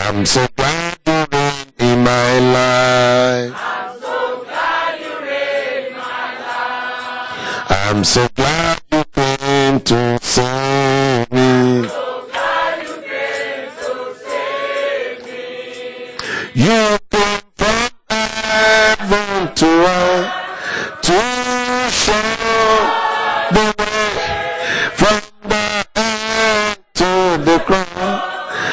I'm so glad you reign in my life. I'm so glad you came to save me. You came from heaven to earth to show the way from the earth to the cross.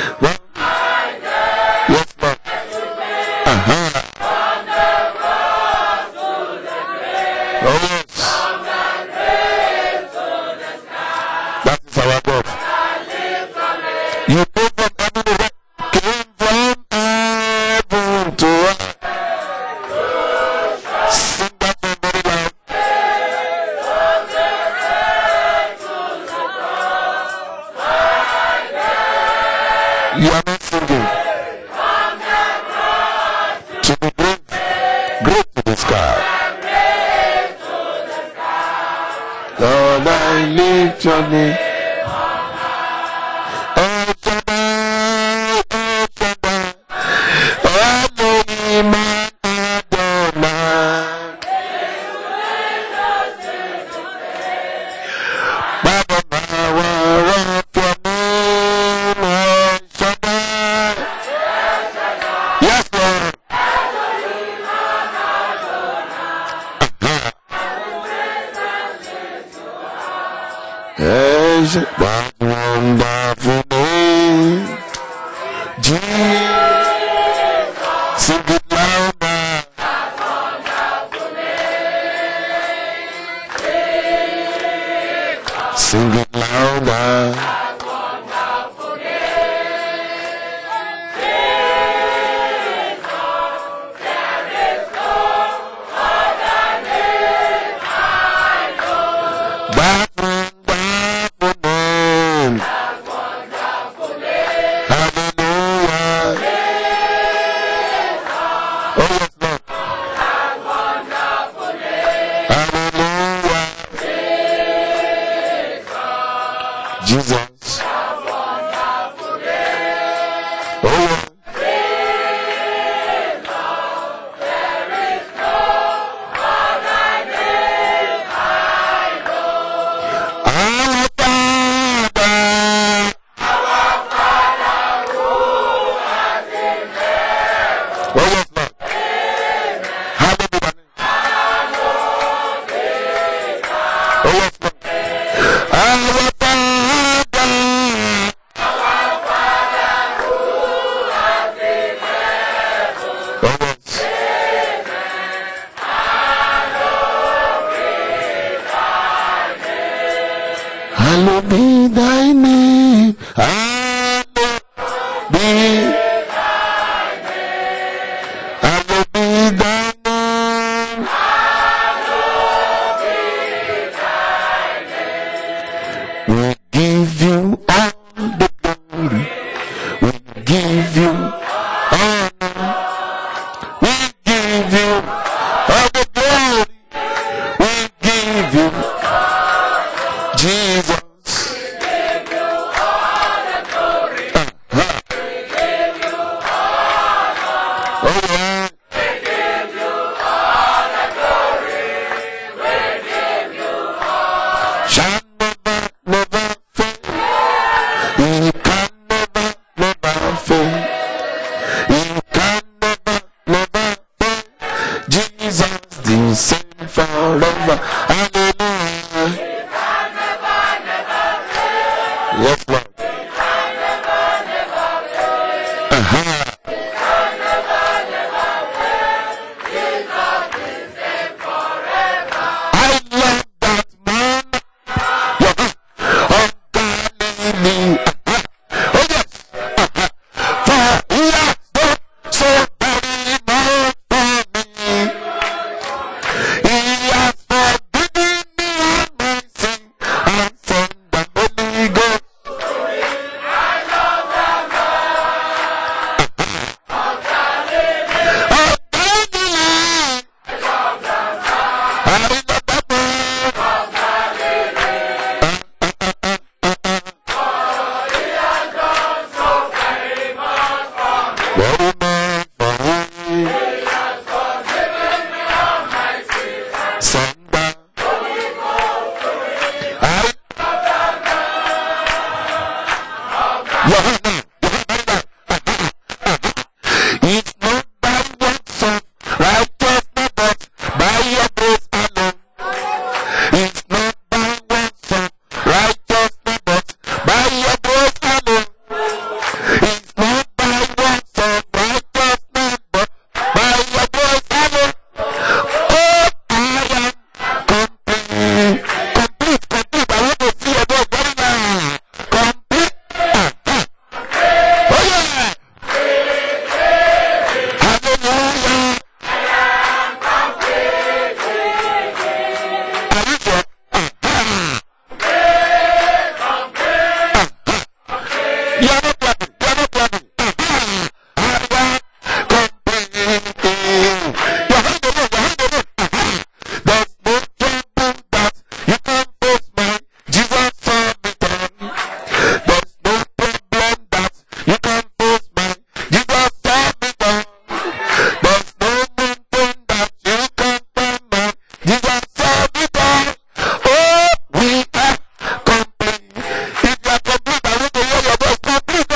Yes, Lord. Oh, yes. That is our God. You came from heaven to earth. Came from heaven to earth. Sing that one very loud. You are not singing. To the grave, great to the sky. Lord, I lift your name. Oh, Shaddai, oh, Shaddai, Elohim Adonai. By the power of your name, oh, Shaddai. Yes, Lord. Yes, what wonderful name, Jesus. Sing it louder. Sing it louder. That wonderful name. Hallelujah. Oh, yes, Lord. Hallelujah. Jesus. Oh, yes. Our Father. Oh, yes, Lord. Hallowed be thy name. Oh, yes, Lord. Our Father. Oh, yes. Hallowed be thy name. Hallowed be. Hallowed be thy name. We give you all the glory. We give you honor. We give you all the glory. We give you Jesus. Oh, yeah. Shall never fail. He can never fail. He can never fail. Jesus the same forever. Hallelujah. Yes, Lord. I love that man. Of Galilee. Oh, yes. For he has done so very much for me. He has forgiven me all my sin and sent the Holy Ghost. Your hand now. Your hand now. It's not by works of righteousness, but by your grace alone. It's not by works of righteousness, but by your grace alone. It's not by works of righteousness, but by your grace alone. Oh, I am complete. Complete. I want to see your voice very now. Complete. Oh, yeah. Hallelujah. Are you sure? You are not clapping. You are not clapping. I am complete. Your hand alone. There's no trouble that you can face, man. Jesus saw me done. There's no problem that you can face, man. Jesus saw me done. There's no mountain that you can climb, man. Jesus saw me done. Oh, we are complete. If you are complete, I want to hear your voice. Complete.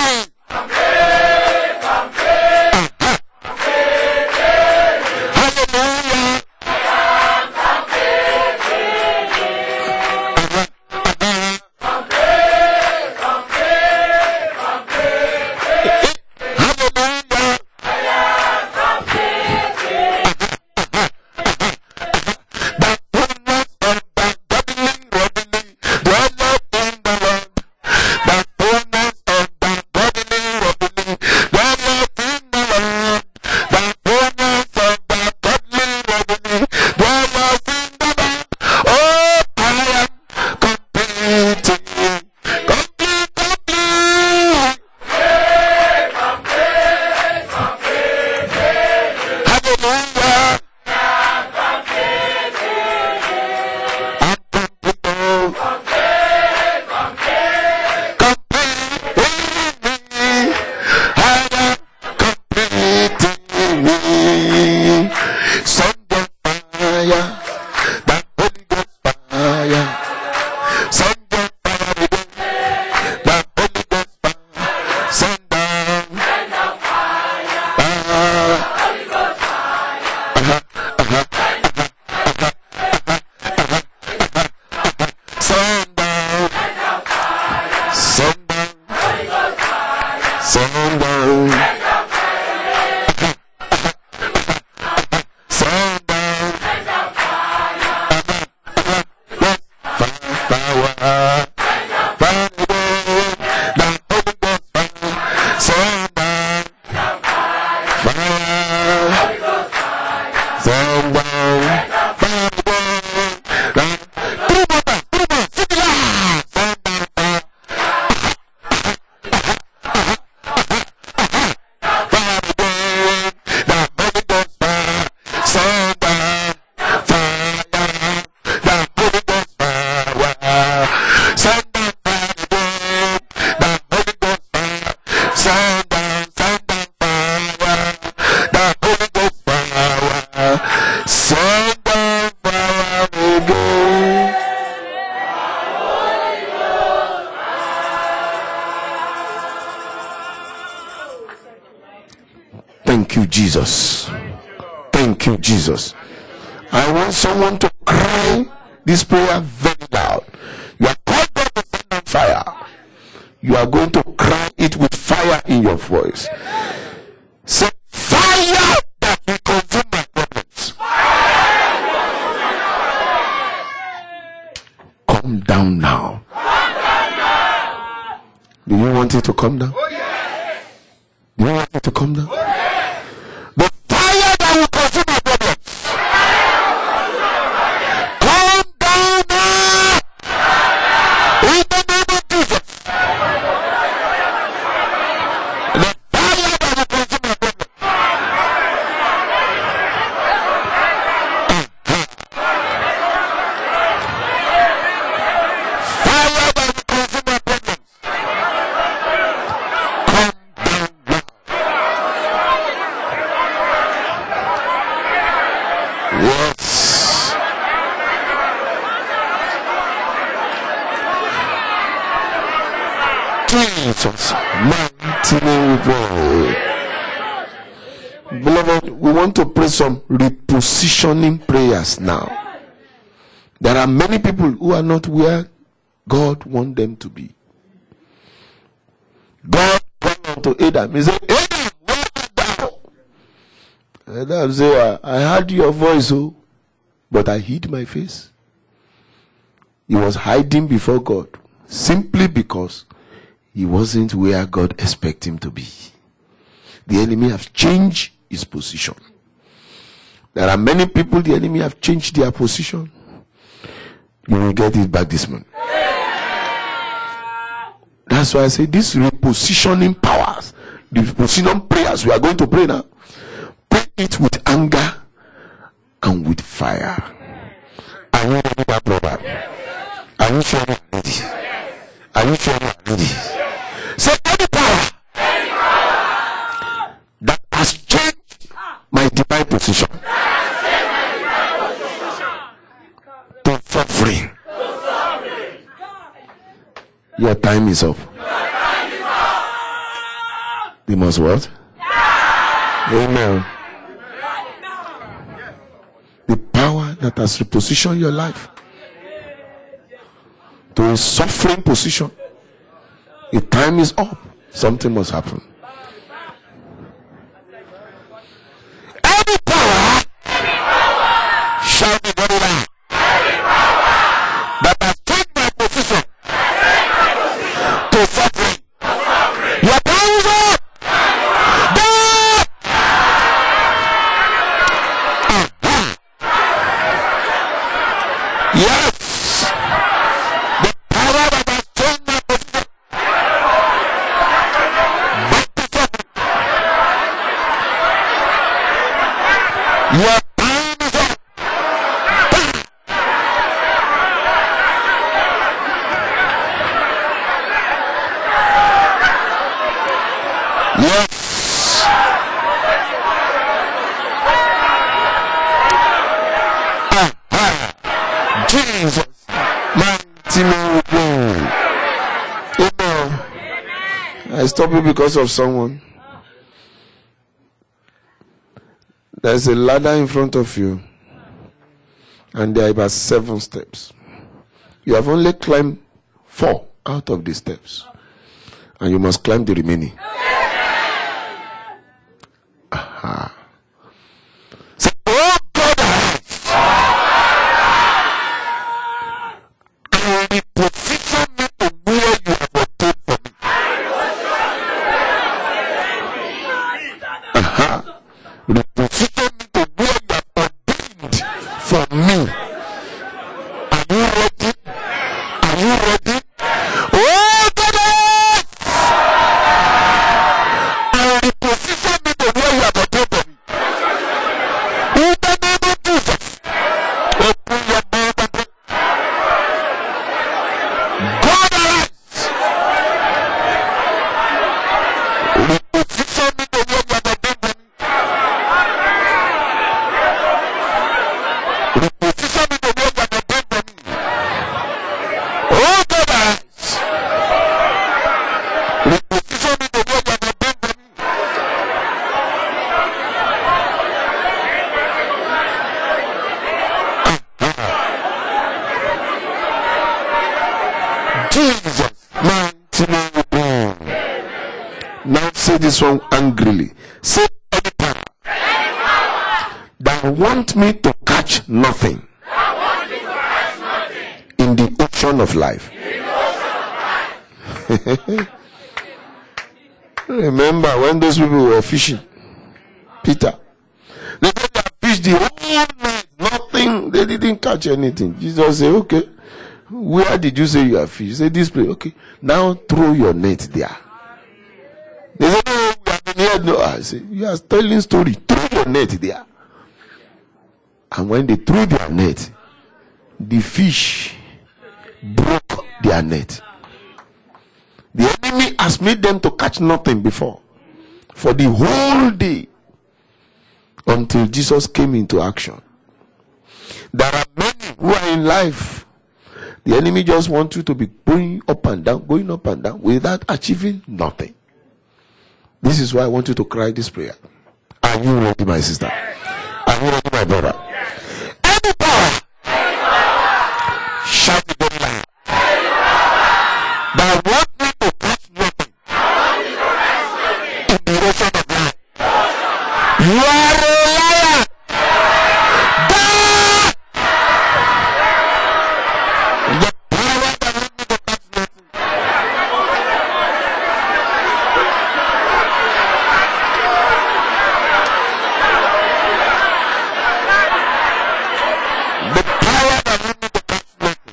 Hallelujah. Hallelujah. The fullness of the godly dwelleth in the Lord. The fullness of the godly dwelleth in the Lord. The fullness of the godly dwelleth in the Lord. Oh, I am complete. Complete. Hallelujah. I'm complete. I am complete. Send the fire, the Holy Ghost fire. Send the fire again, the Holy Ghost fire. Send down. Send down. Send down. Send down. Send down. Yes. Fire. Fire again. The Holy Ghost fire. Send down. Fire. Send down. Fire again. Three more. Sing it loud. Send down fire. Fire again. The Holy Ghost fire. Send down fire. The Holy Ghost fire. Send down fire again. The Holy Ghost fire. Send down fire. The Holy Ghost fire. Send down fire again. Thank you, Jesus. Thank you, Jesus. I want someone to cry this prayer very loud. You are called God to send down fire. You are going to cry it with fire in your voice. Say, fire that will consume my problems. Come down now. Do you want it to come down? Do you want it to come down? The fire that will consume my problems. Come down now. In the name of Jesus. The fire that will consume my problems. Fire that will consume my problems. Come down now. Jesus' mighty name we pray. Beloved, we want to pray some repositioning prayers now. There are many people who are not where God wants them to be. God called unto Adam. He said, Adam, where art thou? Adam said, I heard your voice, but I hid my face. He was hiding before God simply because he wasn't where God expected him to be. The enemy has changed his position. There are many people, the enemy have changed their position. You will get it back this month. That's why I say this repositioning powers, the repositioning prayers we are going to pray now, pray it with anger and with fire. Are you ready, my brother? Are you sure you are ready? Are you sure you are ready? Say any power that has changed my divine position to suffering. Your time is up. You must what? Amen. The power that has repositioned your life to a suffering position. The time is up. Something must happen. Any power shall be very loud. That has taken my position to suffering. Your time is up. Yes. The power that has changed my position back to suffering. Your time is up. Yes. Jesus, mighty name. Amen. I stop you because of someone. There's a ladder in front of you, and there are about 7 steps. You have only climbed 4 out of the steps, and you must climb the remaining. Aha. Say, oh God, reposition me to where you have ordained for me. Aha. Reposition me to where you have ordained for me. Are you ready? Are you ready? Oh God! Reposition me to where you have ordained for me. In the name of Jesus. Open your mouth and pray. God arise. Reposition me to where you have ordained for me. Reposition me to where you have ordained for me. Oh God arise. Reposition me to where you have ordained for me. Jesus, mighty name. Now say this one angrily. Say any power that want me to catch nothing in the ocean of life. Remember when those people were fishing, Peter, they said they fished the whole night, nothing, they didn't catch anything. Jesus said, okay, where did you say you have fished? He said, this place. Okay, now throw your net there. They said, no, we have been here. No, I said, you are telling story. Throw your net there. And when they threw their net, the fish broke their net. The enemy has made them to catch nothing before for the whole day until Jesus came into action. There are many who are in life. The enemy just wants you to be going up and down without achieving nothing. This is why I want you to cry this prayer. Are you ready, my sister? Are you ready, my brother? Any power, shout it very loud, that want me to catch nothing in the ocean of life, you are a liar. Die! The power that want me to catch nothing. The power that want me to catch nothing.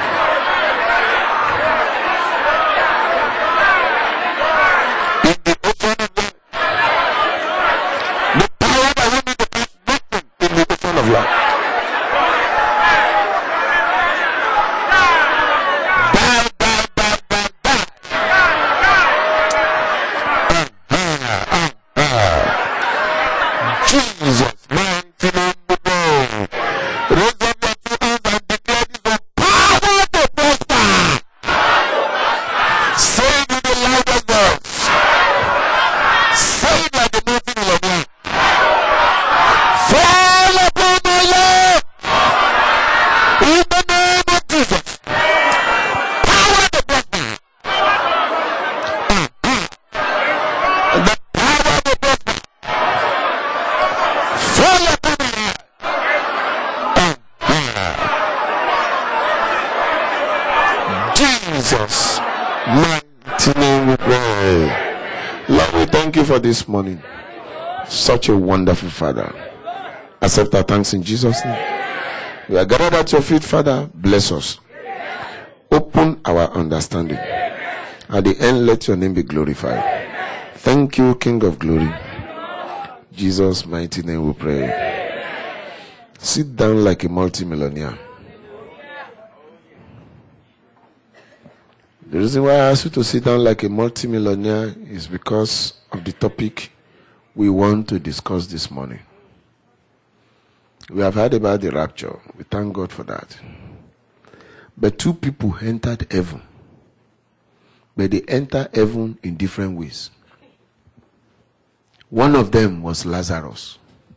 In the ocean of life. The power that want me to catch nothing in the ocean of life. Die, die, die, die, die. Jesus, mighty name we pray. Raise up your two hands and declare this the power to prosper. Say it with the loudest voice. Say it like the multi-millionaire. Fall upon my life. In the name of Jesus. Power to prosper. The power to prosper. Fall upon my life. Jesus, mighty name we pray. Lord, we thank you for this morning. Such a wonderful Father. Accept our thanks in Jesus' name. We are gathered at your feet, Father. Bless us. Open our understanding. At the end, let your name be glorified. Thank you, King of glory. Jesus' mighty name we pray. Sit down like a multimillionaire. The reason why I asked you to sit down like a multimillionaire is because of the topic we want to discuss this morning. We have heard about the rapture. We thank God for that. But two people entered heaven. But they entered heaven in different ways. One of them was Lazarus.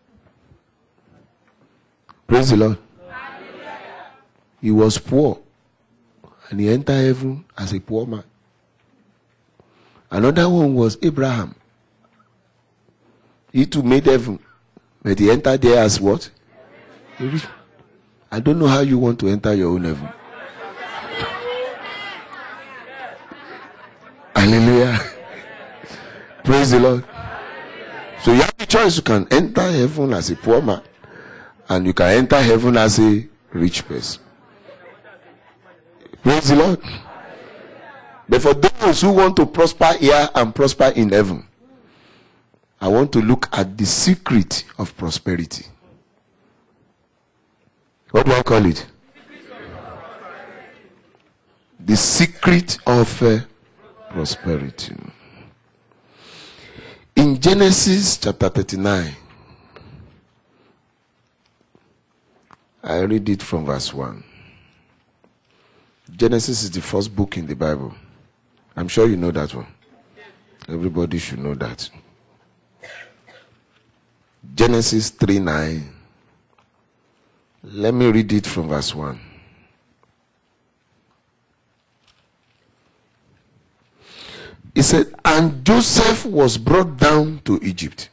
Praise the Lord. He was poor. And he entered heaven as a poor man. Another one was Abraham. He too made heaven. But he entered there as what? A rich man. I don't know how you want to enter your own heaven. Hallelujah. Praise the Lord. So you have the choice. You can enter heaven as a poor man. And you can enter heaven as a rich person. Praise the Lord. But for those who want to prosper here and prosper in heaven, I want to look at the secret of prosperity. What do I call it? The secret of prosperity. In Genesis chapter 39, I read it from verse 1. Genesis is the first book in the Bible. I'm sure you know that one. Everybody should know that. Genesis 3:9. Let me read it from verse 1. It said, and Joseph was brought down to Egypt.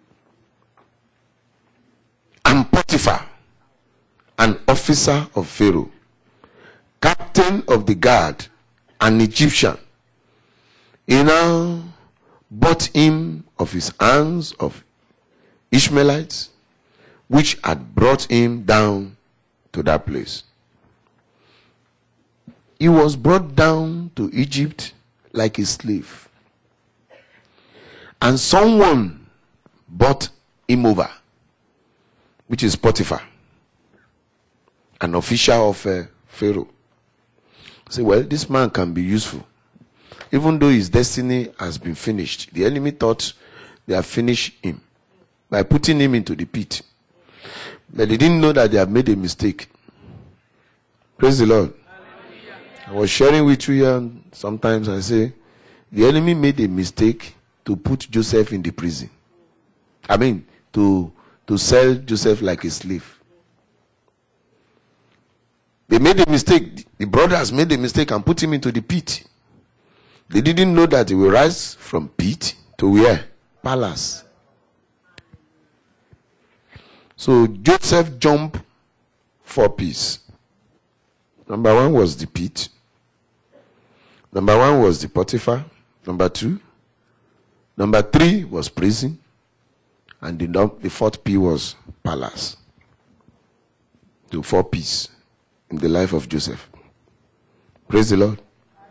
And Potiphar, an officer of Pharaoh, captain of the guard, an Egyptian, he now bought him of his hands of Ishmaelites, which had brought him down to that place. He was brought down to Egypt like a slave. And someone bought him over, which is Potiphar, an official of Pharaoh. Say, well, this man can be useful. Even though his destiny has been finished, the enemy thought they have finished him by putting him into the pit. But they didn't know that they have made a mistake. Praise the Lord. I was sharing with you here, and sometimes I say, the enemy made a mistake to put Joseph in the prison. I mean, to sell Joseph like a slave. They made a mistake. The brothers made a mistake and put him into the pit. They didn't know that he will rise from pit to where? Palace. So Joseph jumped 4 P's. Number 1 was the pit. Number 1 was the Potiphar. Number 2. Number 3 was prison. And the 4th P was palace. The 4 P's in the life of Joseph. Praise the Lord.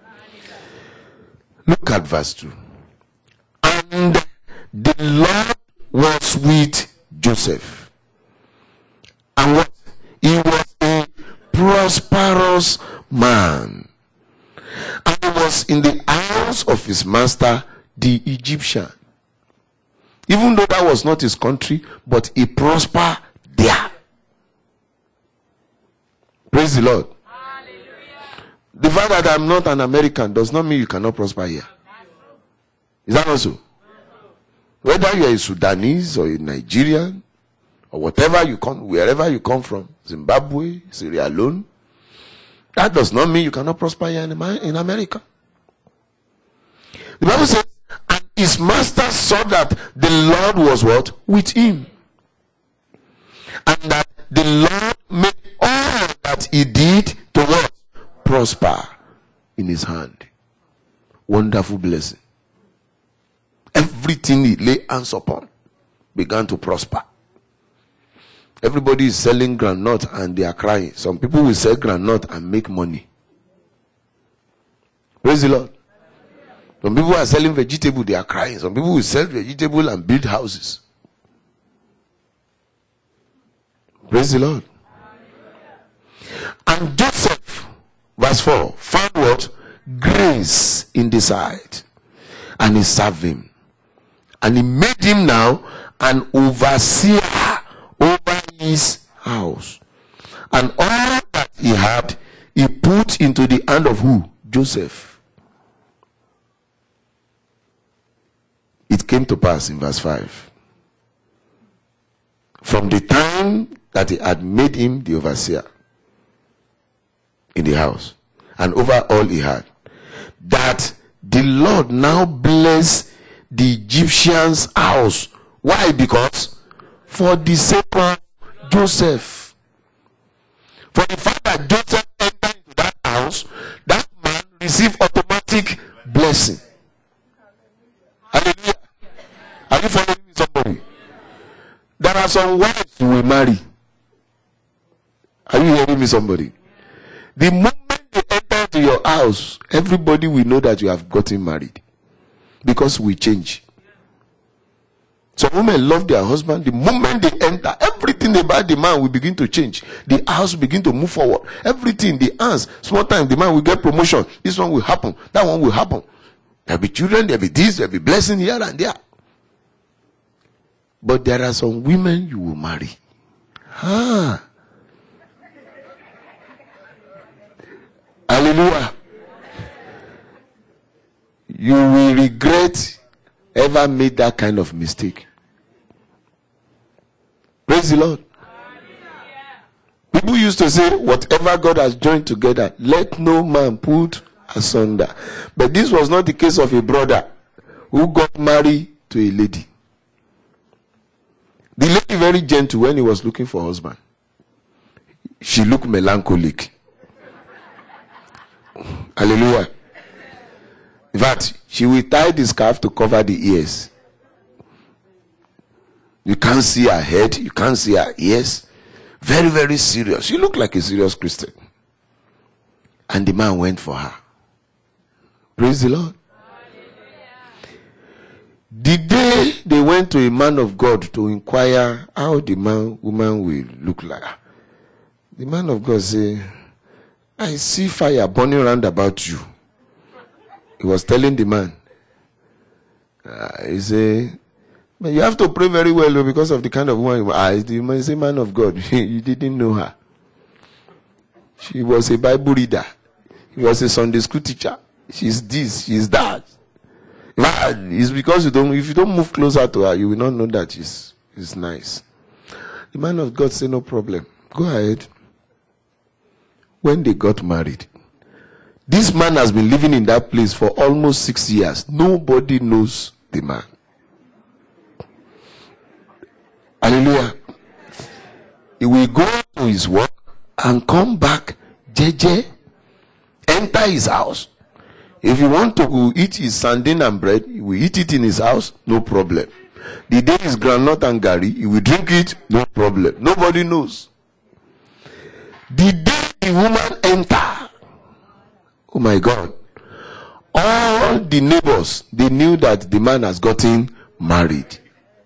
Look at verse 2. And the Lord was with Joseph. And what? He was a prosperous man. And he was in the house of his master, the Egyptian. Even though that was not his country, but he prospered there. Praise the Lord. Hallelujah. The fact that I'm not an American does not mean you cannot prosper here. Is that not so? Whether you are a Sudanese or a Nigerian or whatever you come, wherever you come from, Zimbabwe, Sierra Leone, that does not mean you cannot prosper here in America. The Bible says, and his master saw that the Lord was what? With him. And that the Lord made all that he did to what? Prosper in his hand. Wonderful blessing. Everything he lay hands upon began to prosper. Everybody is selling groundnut and they are crying. Some people will sell groundnut and make money. Praise the Lord. Some people are selling vegetable, they are crying. Some people will sell vegetable and build houses. Praise the Lord. And Joseph, verse 4, found what? Grace in the sight. And he served him. And he made him now an overseer over his house. And all that he had, he put into the hand of who? Joseph. It came to pass in verse 5. From the time that he had made him the overseer in the house, and over all he had, that the Lord now blessed the Egyptian's house. Why? Because for the sake of Joseph. For the fact that Joseph entered into that house, that man received automatic blessing. Hallelujah. Are you following me, somebody? There are some wives you will marry. Are you hearing me, somebody? The moment they enter into your house, everybody will know that you have gotten married. Because we change. Some women love their husband. The moment they enter, everything about the man will begin to change. The house will begin to move forward. Everything, the hands, small time, the man will get promotion. This one will happen. That one will happen. There'll be children, there'll be this, there'll be blessing here and there. But there are some women you will marry. Hallelujah. You will regret ever made that kind of mistake. Praise the Lord. People used to say, whatever God has joined together, let no man put asunder. But this was not the case of a brother who got married to a lady. The lady very gentle when he was looking for a husband. She looked melancholic. Hallelujah. In fact, she will tie the scarf to cover the ears. You can't see her head, you can't see her ears. Very, very serious. She looked like a serious Christian. And the man went for her. Praise the Lord. The day they went to a man of God to inquire how the woman will look like, the man of God said, I see fire burning round about you. He was telling the man. He said, but you have to pray very well because of the kind of woman you are. The man is a man of God. You didn't know her. She was a Bible reader. He was a Sunday school teacher. She's this, she's that. It's because if you don't move closer to her, you will not know that she's nice. The man of God said, no problem. Go ahead. When they got married, this man has been living in that place for almost 6 years. Nobody knows the man. Hallelujah. He will go to his work and come back, JJ, enter his house. If you want to eat his sardine and bread, he will eat it in his house, no problem. The day is groundnut and gari, he will drink it, no problem. Nobody knows. The day the woman enter, oh my God, all the neighbors, they knew that the man has gotten married.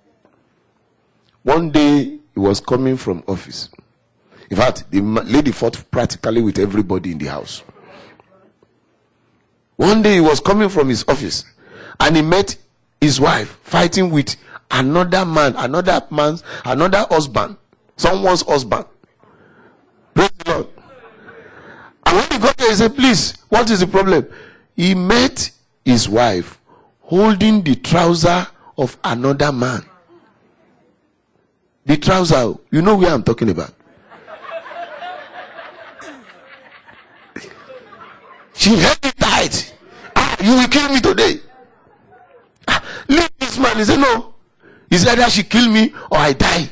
One day, he was coming from office. In fact, the lady fought practically with everybody in the house. One day, he was coming from his office, and he met his wife fighting with another man, another husband, someone's husband. Praise the Lord. And when he got there, he said, please, what is the problem? He met his wife holding the trouser of another man. The trouser, you know where I'm talking about. She held it tight. You will kill me today. Leave this man. He said, no. He said, either she kill me or I die.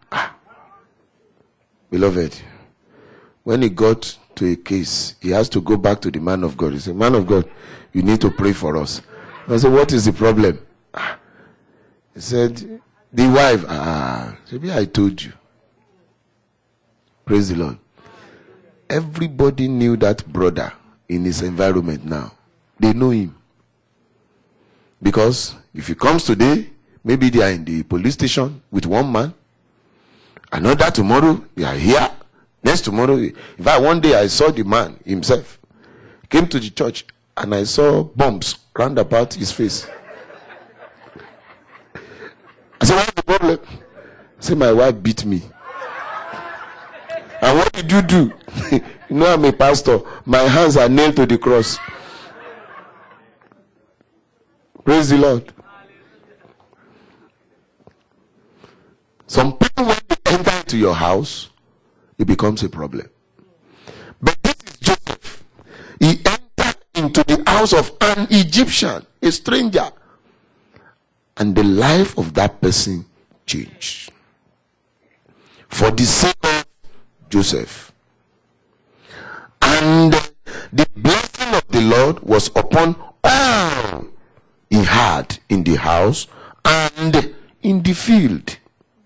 Beloved, when he got to a case, he has to go back to the man of God. He said, man of God, you need to pray for us. I said, what is the problem? He said, the wife. Maybe I told you. Praise the Lord. Everybody knew that brother in his environment now. They know him. Because if he comes today, maybe they are in the police station with one man. Another tomorrow, they are here. Next tomorrow, in fact, one day I saw the man himself. He came to the church and I saw bumps round about his face. I said, what's the problem? He said, my wife beat me. And what did you do? You know, I'm a pastor. My hands are nailed to the cross. Praise the Lord. Some people, when they enter into your house, it becomes a problem. But this is Joseph. He entered into the house of an Egyptian, a stranger. And the life of that person changed. For the sake of Joseph. And the blessing of the Lord was upon all he had in the house and in the field.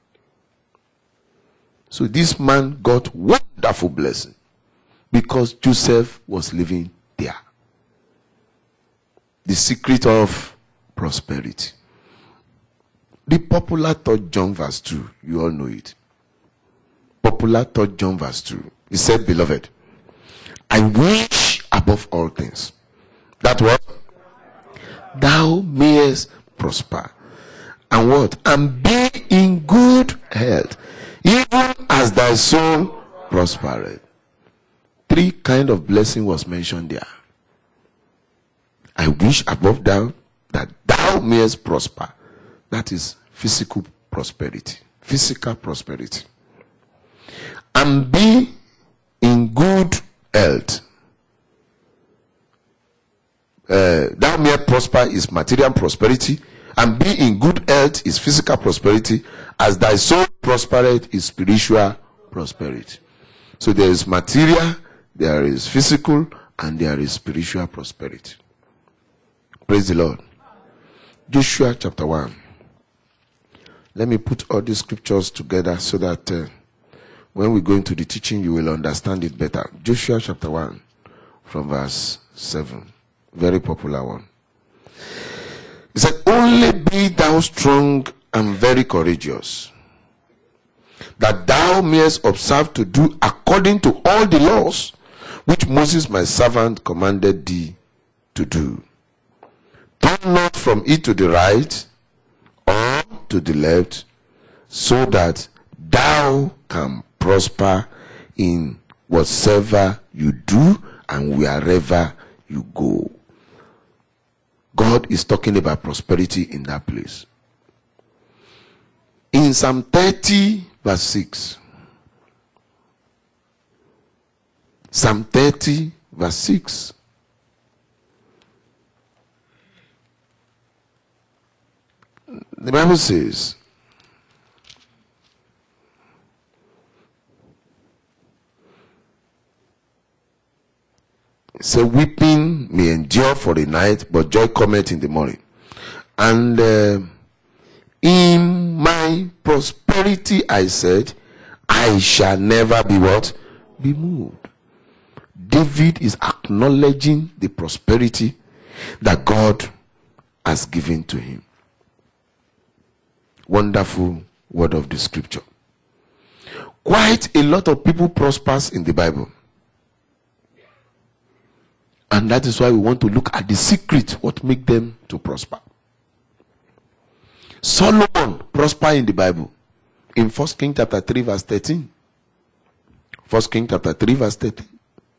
So this man got wonderful blessing because Joseph was living there. The secret of prosperity. The popular 3 John verse 2, you all know it. Popular 3 John verse 2. He said, beloved, I wish above all things that what? Thou mayest prosper. And what? And be in good health, even as thy soul prospereth. 3 kind of blessing was mentioned there. I wish above thou that thou mayest prosper. That is physical prosperity. Physical prosperity. And be in good health. Thou mayest prosper is material prosperity. And be in good health is physical prosperity. As thy soul prospereth is spiritual prosperity. So there is material, there is physical, and there is spiritual prosperity. Praise the Lord. Joshua chapter 1. Let me put all these scriptures together so that when we go into the teaching, you will understand it better. Joshua chapter 1 from verse 7. Very popular one. He said, only be thou strong and very courageous, that thou mayest observe to do according to all the laws which Moses my servant commanded thee to do. Turn not from it to the right or to the left, so that thou can prosper in whatsoever you do and wherever you go. God is talking about prosperity in that place. In Psalm 30 verse 6. Psalm 30 verse 6. The Bible says, "So weeping may endure for a night, but joy cometh in the morning. And in my prosperity I said, I shall never be what? Be moved." David is acknowledging the prosperity that God has given to him. Wonderful word of the scripture. Quite a lot of people prospers in the Bible. And that is why we want to look at the secret, what make them to prosper. Solomon prospered in the Bible. In 1 Kings chapter 3 verse 13. 1 Kings chapter 3 verse 13.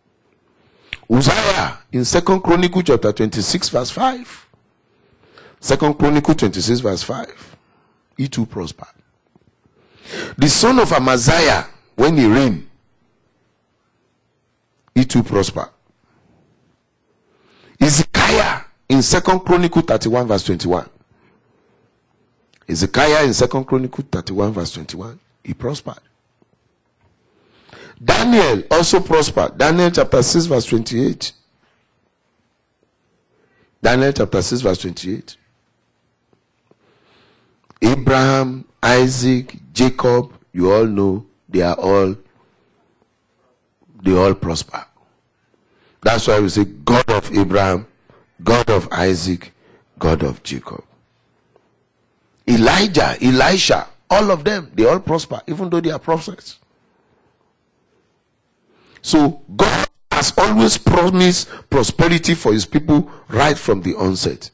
Uzziah in 2 Chronicles chapter 26 verse 5. 2 Chronicles 26 verse 5. He too prospered. The son of Amaziah, when he reigned, he too prospered. Ezekiah in 2 Chronicles 31 verse 21. Ezekiah in 2 Chronicles 31 verse 21. He prospered. Daniel also prospered. Daniel chapter 6 verse 28. Daniel chapter 6 verse 28. Abraham, Isaac, Jacob, you all know, they all prosper. That's why we say God of Abraham, God of Isaac, God of Jacob. Elijah, Elisha, all of them, they all prosper, even though they are prophets. So God has always promised prosperity for his people right from the onset.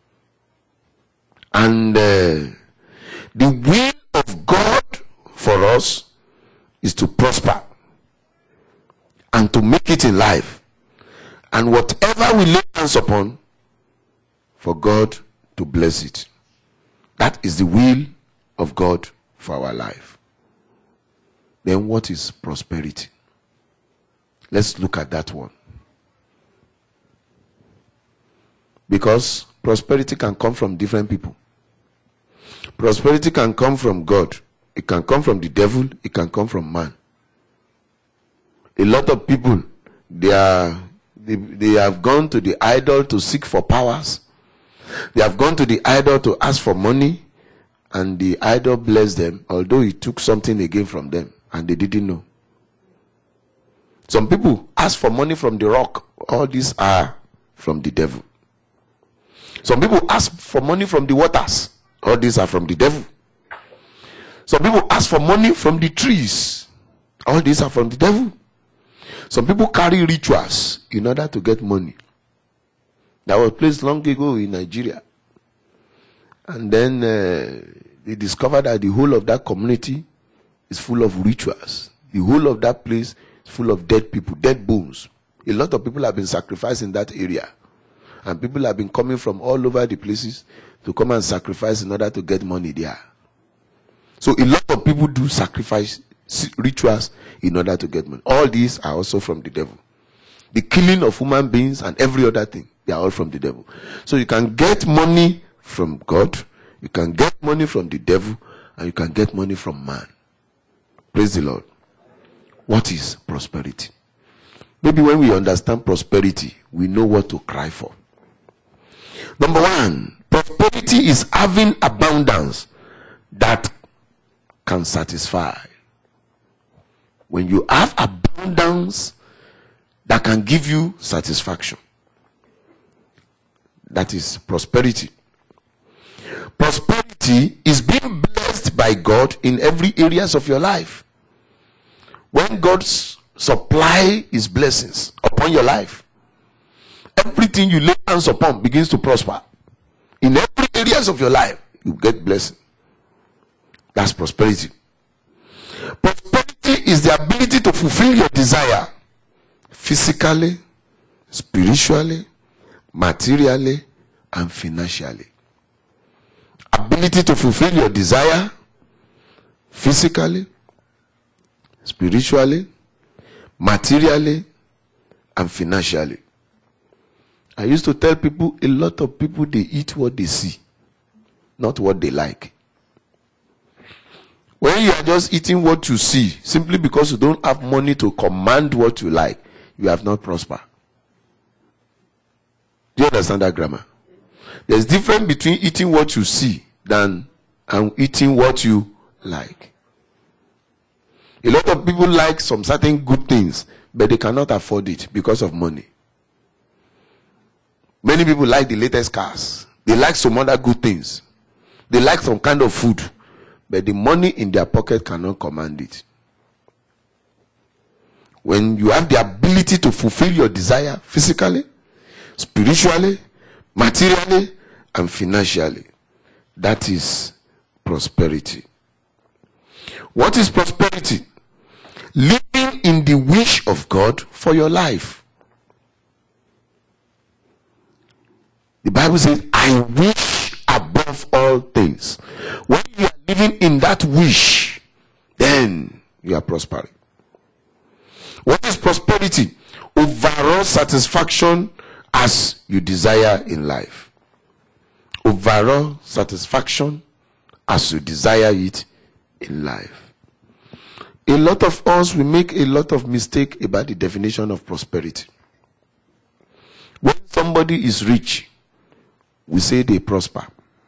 And the will of God for us is to prosper and to make it in life. And whatever we lay hands upon, for God to bless it. That is the will of God for our life. Then what is prosperity? Let's look at that one. Because prosperity can come from different people. Prosperity can come from God. It can come from the devil. It can come from man. A lot of people, they have gone to the idol to seek for powers. They have gone to the idol to ask for money, and the idol blessed them, although he took something again from them, and they didn't know. Some people ask for money from the rock. All these are from the devil. Some people ask for money from the waters. All these are from the devil. Some people ask for money from the trees. All these are from the devil. Some people carry rituals in order to get money. That was placed long ago in Nigeria. And then they discovered that the whole of that community is full of rituals. The whole of that place is full of dead people, dead bones. A lot of people have been sacrificed in that area. And people have been coming from all over the places to come and sacrifice in order to get money there. So a lot of people do sacrifice rituals in order to get money. All these are also from the devil. The killing of human beings and every other thing, they are all from the devil. So you can get money from God, you can get money from the devil, and you can get money from man. Praise the Lord. What is prosperity? Maybe when we understand prosperity, we know what to cry for. Number one, prosperity is having abundance that can satisfy. When you have abundance that can give you satisfaction, that is prosperity. Prosperity is being blessed by God in every areas of your life. When God supply his blessings upon your life, everything you lay hands upon begins to prosper. In every areas of your life, you get blessing. That's prosperity. Prosperity is the ability to fulfill your desire physically, spiritually, materially, and financially. Ability to fulfill your desire physically, spiritually, materially, and financially. I used to tell people, a lot of people, they eat what they see, not what they like. When you are just eating what you see, simply because you don't have money to command what you like, you have not prospered. Do you understand that grammar? There's difference between eating what you see and eating what you like. A lot of people like some certain good things, but they cannot afford it because of money. Many people like the latest cars. They like some other good things. They like some kind of food, but the money in their pocket cannot command it. When you have the ability to fulfill your desire physically, spiritually, materially, and financially, that is prosperity. What is prosperity? Living in the wish of God for your life. The Bible says, I wish above all things. When you are living in that wish, then you are prospering. What is prosperity? Overall satisfaction as you desire in life. Overall satisfaction as you desire it in life. A lot of us, we make a lot of mistake about the definition of prosperity. When somebody is rich, we say they prosper.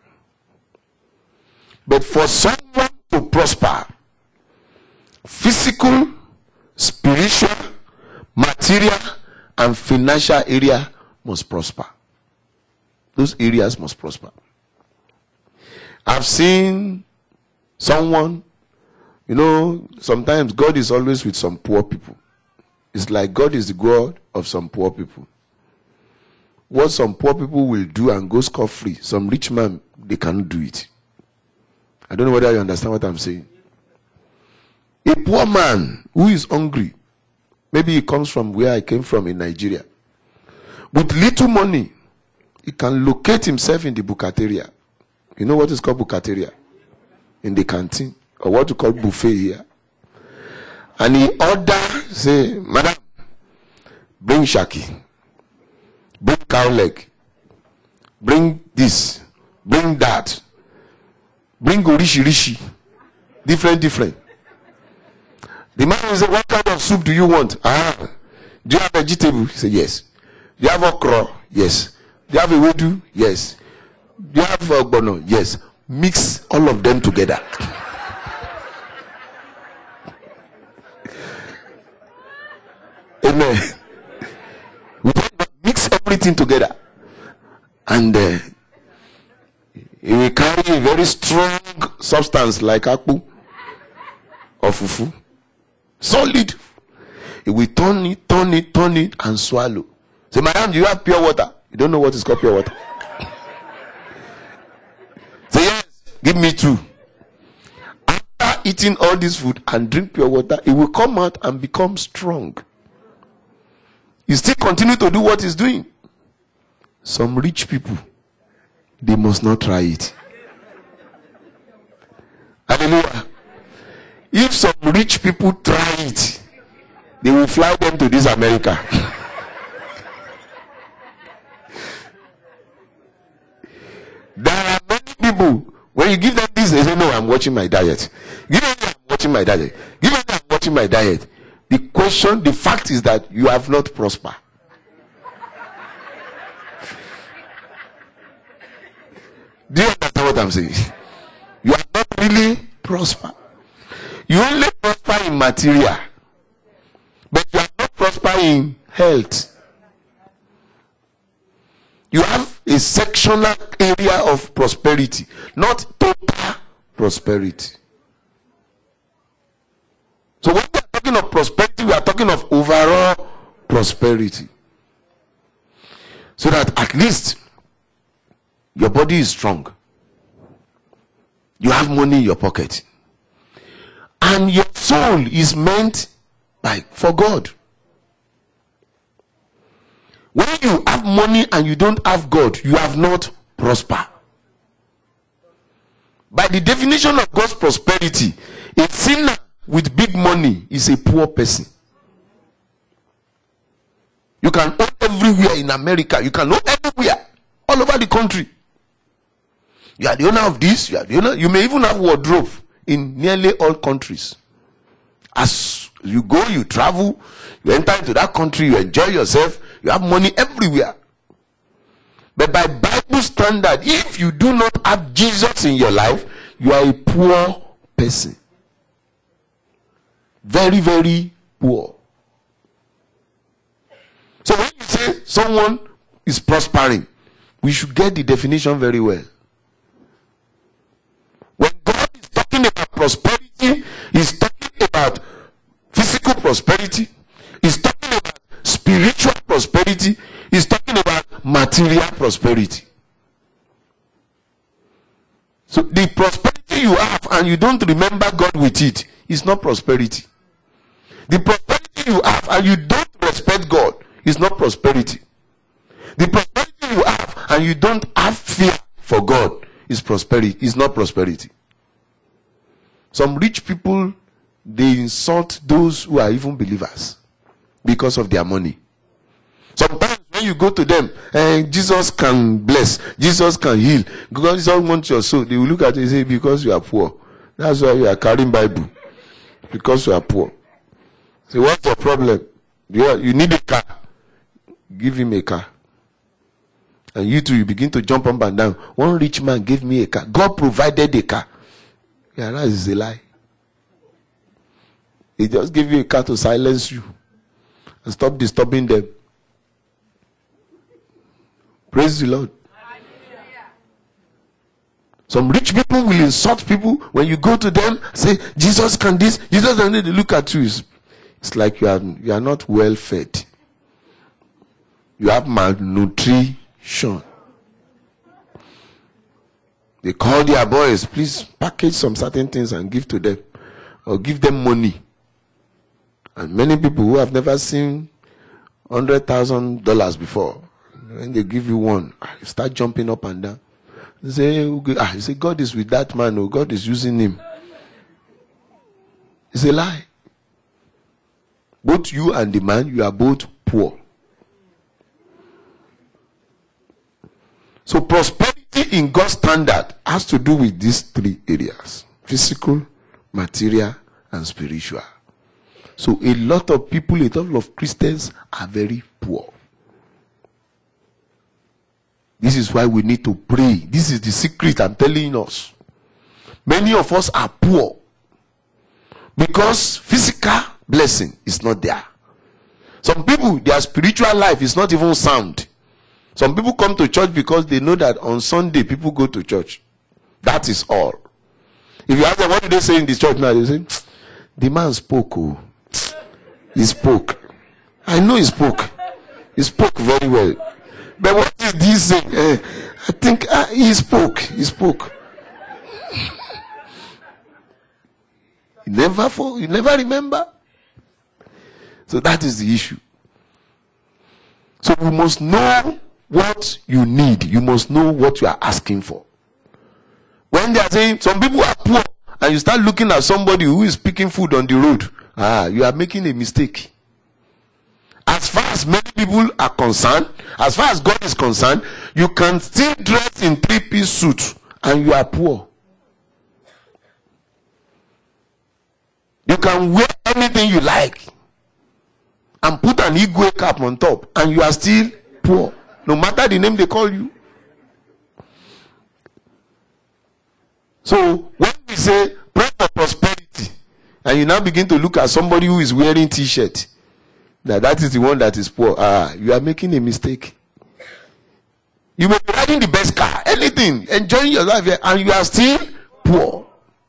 But for someone to prosper, physical, spiritual, material, and financial area must prosper. Those areas must prosper. I've seen someone, sometimes God is always with some poor people. It's like God is the God of some poor people. What some poor people will do and go scot-free, some rich man, they cannot do it. I don't know whether you understand what I'm saying. A poor man who is hungry, maybe he comes from where I came from in Nigeria, with little money, he can locate himself in the bukateria. You know what is called bukateria? In the canteen, or what we call buffet here. And he order, say, Madam, bring shaki, bring cow leg, bring this, bring that, bring rishi, different. The man will say, what kind of soup do you want? Do you have vegetable? He said, yes. Do you have okra? Yes. Do you have ewedu? Yes. Do you have ogbono? Yes. Mix all of them together. Amen. We mix everything together. And he will carry a very strong substance like akpu or fufu. Solid. He will turn it, and swallow. Say, Madam, do you have pure water? You don't know what is called pure water. Say, yes, give me 2. After eating all this food and drink pure water, it will come out and become strong. You still continue to do what he's doing. Some rich people, they must not try it. Hallelujah. If some rich people try it, they will fly them to this America. There are many people, when you give them this, they say, no, I'm watching my diet. Give them I'm watching my diet. Give them I'm watching my diet. The fact is that you have not prospered. Do you understand what I'm saying? You have not really prospered. You only prosper in material, but you are not prosper in health. You have a sectional area of prosperity, not total prosperity. So when we are talking of prosperity, we are talking of overall prosperity. So that at least your body is strong. You have money in your pocket. And your soul is meant for God. When you have money and you don't have God, you have not prospered. By the definition of God's prosperity, a sinner with big money is a poor person. You can own everywhere in America. You can own everywhere, all over the country. You are the owner of this. You are the owner. You may even have wardrobe in nearly all countries. As you go, you travel, you enter into that country, you enjoy yourself. You have money everywhere. But by Bible standard, if you do not have Jesus in your life, you are a poor person. Very, very poor. So when you say someone is prospering, we should get the definition very well. When God is talking about prosperity, He's talking about physical prosperity, He's talking about spiritual prosperity, He's talking about material prosperity. So the prosperity you have and you don't remember God with it is not prosperity. The prosperity you have and you don't respect God is not prosperity. The prosperity you have and you don't have fear for God is prosperity. Is not prosperity. Some rich people, they insult those who are even believers because of their money. Sometimes when you go to them, Jesus can bless, Jesus can heal, God Jesus wants your soul, they will look at you and say, because you are poor. That's why you are carrying Bible. Because you are poor. So what's your problem? You need a car. Give him a car. And you too, you begin to jump up and down. One rich man gave me a car. God provided a car. Yeah, that is a lie. He just gave you a car to silence you and stop disturbing them. Praise the Lord. Some rich people will insult people when you go to them, say, Jesus can this, Jesus can that. They look at you. It's like you are not well fed. You have malnutrition. They call their boys, please package some certain things and give to them. Or give them money. And many people who have never seen $100,000 before, when they give you one, you start jumping up and down. You say, God is with that man, or God is using him. It's a lie. Both you and the man, you are both poor. So prosperity in God's standard has to do with these three areas: physical, material, and spiritual. So a lot of people, a lot of Christians are very poor. This is why we need to pray. This is the secret I'm telling us. Many of us are poor because physical blessing is not there. Some people, their spiritual life is not even sound. Some people come to church because they know that on Sunday people go to church. That is all. If you ask them, what do they say in this church now? They say, the man spoke. Oh. He spoke. I know he spoke. He spoke very well. But what did he say? I think he spoke. He spoke. You never remember. So that is the issue. So you must know what you need. You must know what you are asking for. When they are saying some people are poor, and you start looking at somebody who is picking food on the road, you are making a mistake. As far as many people are concerned, as far as God is concerned, you can still dress in 3-piece suit and you are poor. You can wear anything you like and put an Igwe cap on top and you are still poor, no matter the name they call you. So when we say pray for prosperity and you now begin to look at somebody who is wearing t-shirt, that is the one that is poor, you are making a mistake. You may be riding the best car, anything, enjoying your life here, and you are still poor.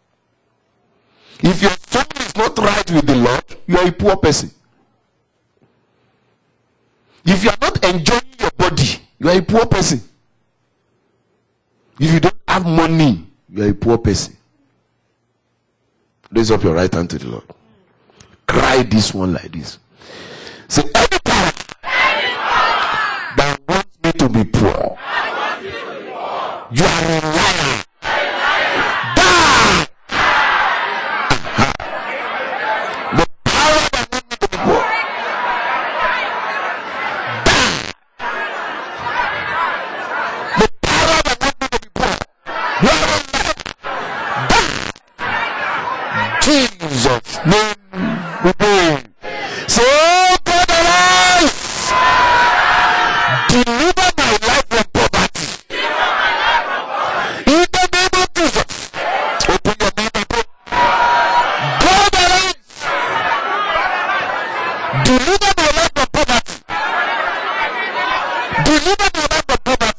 If your soul is not right with the Lord, you are a poor person. If you are not enjoying your body, you are a poor person. If you don't have money, you are a poor person. Raise up your right hand to the Lord. Cry this one like this. Say, any power to be poor. You are a liar. Die. The power that made me to be poor. Die. The power that made me to be poor. You are a liar. Die. Jesus' name we pray. So, God arise. Deliver my life from poverty. In the name of Jesus. Open your mouth and pray. God arise. Deliver my life from poverty. Deliver my life from poverty.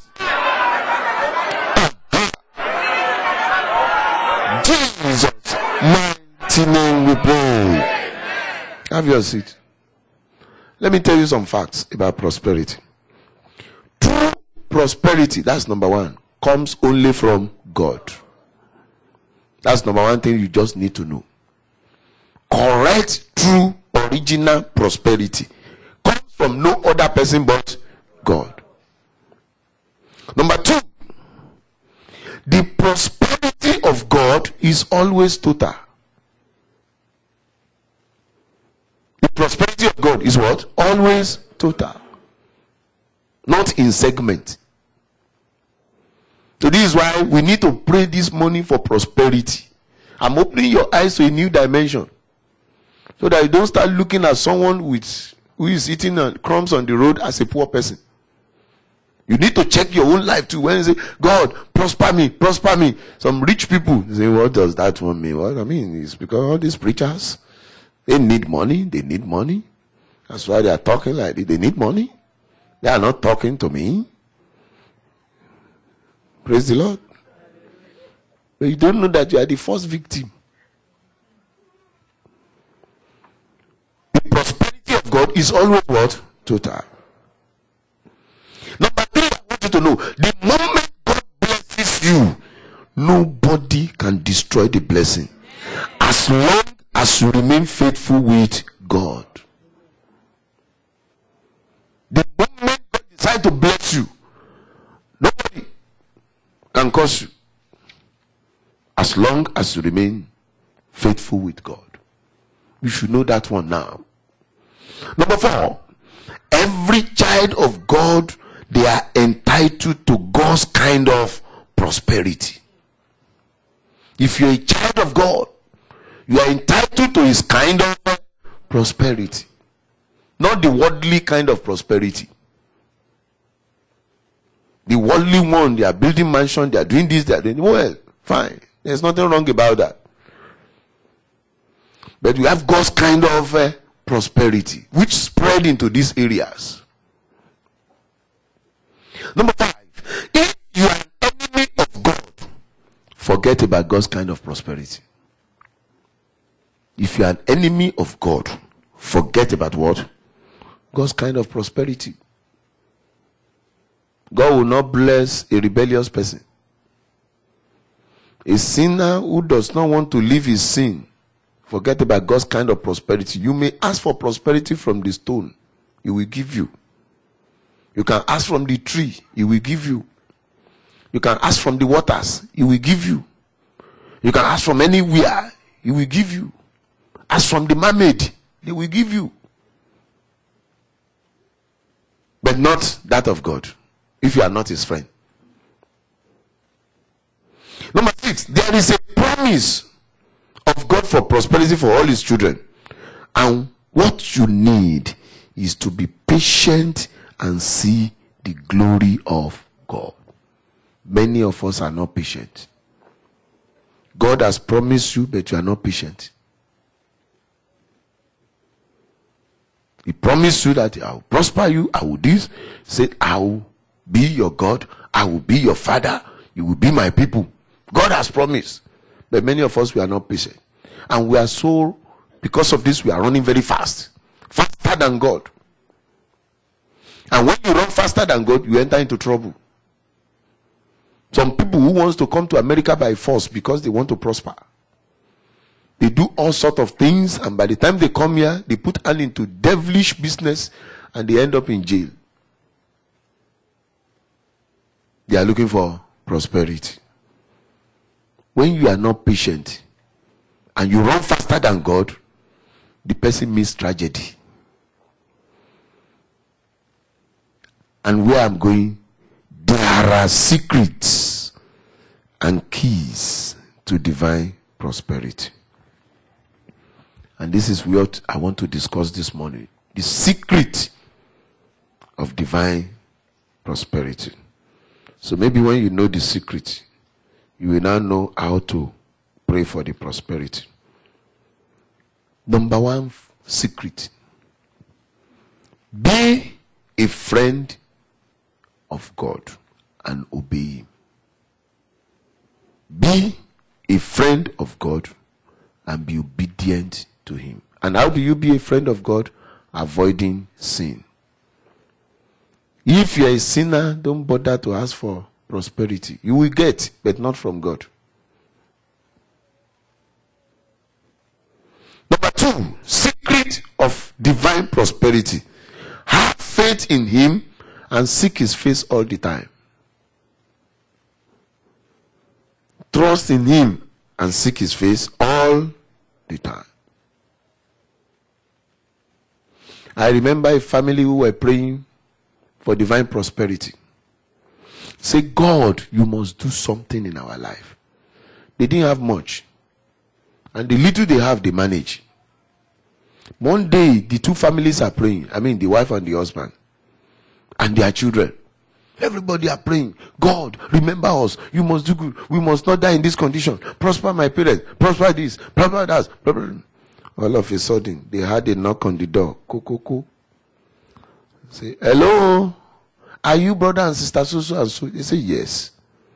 Jesus' mighty name we pray. Have your seat. Let me tell you some facts about prosperity. True prosperity, that's number one, comes only from God. That's number one thing you just need to know. Correct, true, original prosperity comes from no other person but God. Number two, the prosperity of God is always total. The prosperity of God is what? Always total. Not in segment. So this is why we need to pray this morning for prosperity. I'm opening your eyes to a new dimension. So that you don't start looking at someone who is eating crumbs on the road as a poor person. You need to check your own life too. When you say, God, prosper me, prosper me. Some rich people say, what does that one mean? What I mean is because all these preachers, they need money. They need money. That's why they are talking like this. They need money. They are not talking to me. Praise the Lord. But you don't know that you are the first victim. The prosperity of God is always what? Total. Number three, I want you to know, the moment God blesses you, nobody can destroy the blessing. As long as you remain faithful with God. The moment God decides to bless you, nobody can curse you. As long as you remain faithful with God. You should know that one now. Number four, every child of God, they are entitled to God's kind of prosperity. If you're a child of God, you are entitled to his kind of prosperity. Not the worldly kind of prosperity. The worldly one, they are building mansion, they are doing this, they are doing, well, fine. There's nothing wrong about that. But we have God's kind of prosperity, which spread into these areas. Number five, if you are an enemy of God, forget about God's kind of prosperity. If you are an enemy of God, forget about what? God's kind of prosperity. God will not bless a rebellious person. A sinner who does not want to leave his sin, forget about God's kind of prosperity. You may ask for prosperity from the stone. He will give you. You can ask from the tree. He will give you. You can ask from the waters. He will give you. You can ask from anywhere. He will give you. Ask from the mermaid. He will give you. But not that of God, if you are not his friend. Number six, there is a promise of God for prosperity for all his children. And what you need is to be patient and see the glory of God. Many of us are not patient. God has promised you, but you are not patient. He promised you that I will prosper you, I will this. Said, I will be your God, I will be your father, you will be my people. God has promised. But many of us, we are not patient. And we are so, because of this, we are running very fast. Faster than God. And when you run faster than God, you enter into trouble. Some people who wants to come to America by force because they want to prosper. They do all sorts of things, and by the time they come here, they put hand into devilish business, and they end up in jail. they are looking for prosperity. When you are not patient and you run faster than God, the person means tragedy. And where I'm going, there are secrets and keys to divine prosperity. And this is what I want to discuss this morning. The secret of divine prosperity. So maybe when you know the secret, you will now know how to pray for the prosperity. Number one secret. Be a friend of God and obey Him. Be a friend of God and be obedient to Him. And how do you be a friend of God? Avoiding sin. If you are a sinner, don't bother to ask for prosperity. You will get, but not from God. Number two, secret of divine prosperity. Have faith in Him and seek His face all the time. Trust in Him and seek His face all the time. I remember a family who were praying for divine prosperity. Say, God, you must do something in our life. They didn't have much. And the little they have, they manage. One day, the two families are praying. I mean, the wife and the husband. And their children. Everybody are praying. God, remember us. You must do good. We must not die in this condition. Prosper my parents. Prosper this. Prosper that. Prosper. All of a sudden, they had a knock on the door. Ko. Say, hello? Are you brother and sister so and so? They say, yes.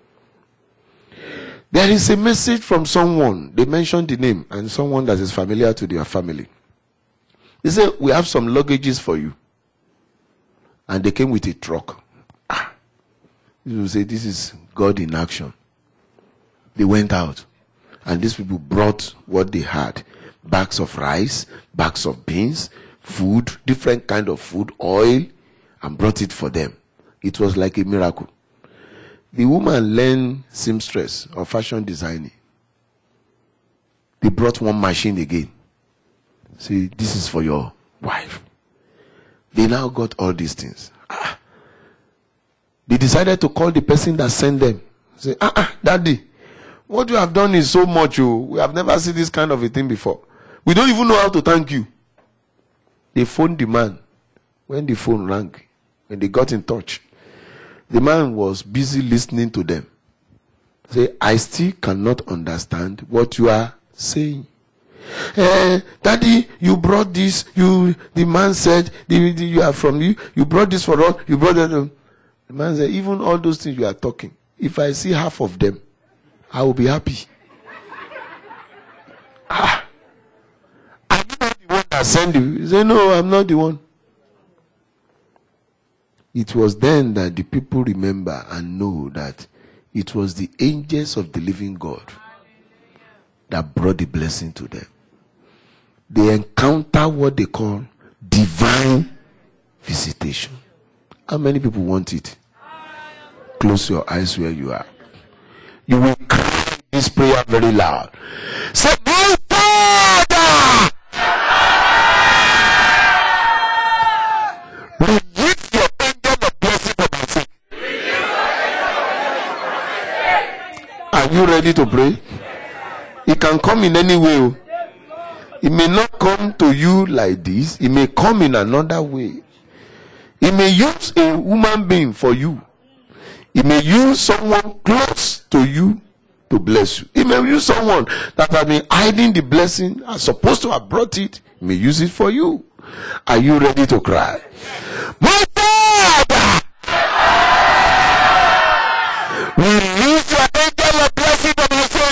There is a message from someone. They mentioned the name and someone that is familiar to their family. They say, we have some luggages for you. And they came with a truck. You say, this is God in action. They went out. And these people brought what they had. Bags of rice, bags of beans, food, different kind of food, oil, and brought it for them. It was like a miracle. The woman learned seamstress or fashion designing. They brought one machine again. Say, this is for your wife. They now got all these things. They decided to call the person that sent them. Say, Daddy, what you have done is so much. We have never seen this kind of a thing before. We don't even know how to thank you. They phoned the man. When the phone rang, when they got in touch, the man was busy listening to them. Say, I still cannot understand what you are saying. Daddy, you brought this. The man said, you are from you. You brought this for us. You brought that. The man said, even all those things you are talking, if I see half of them, I will be happy. Are you not the one that sent you? He said, no, I'm not the one. It was then that the people remember and know that it was the angels of the living God that brought the blessing to them. They encounter what they call divine visitation. How many people want it? Close your eyes where you are. You will cry this prayer very loud. Say, my Father! Release your angel of blessing for my sake. Are you ready to pray? It can come in any way. It may not come to you like this. It may come in another way. It may use a human being for you. It may use someone close to you to bless you. It may use someone that has been hiding the blessing, are supposed to have brought it. It may use it for you. Are you ready to cry? My Father! Release your angel of blessing on my soul.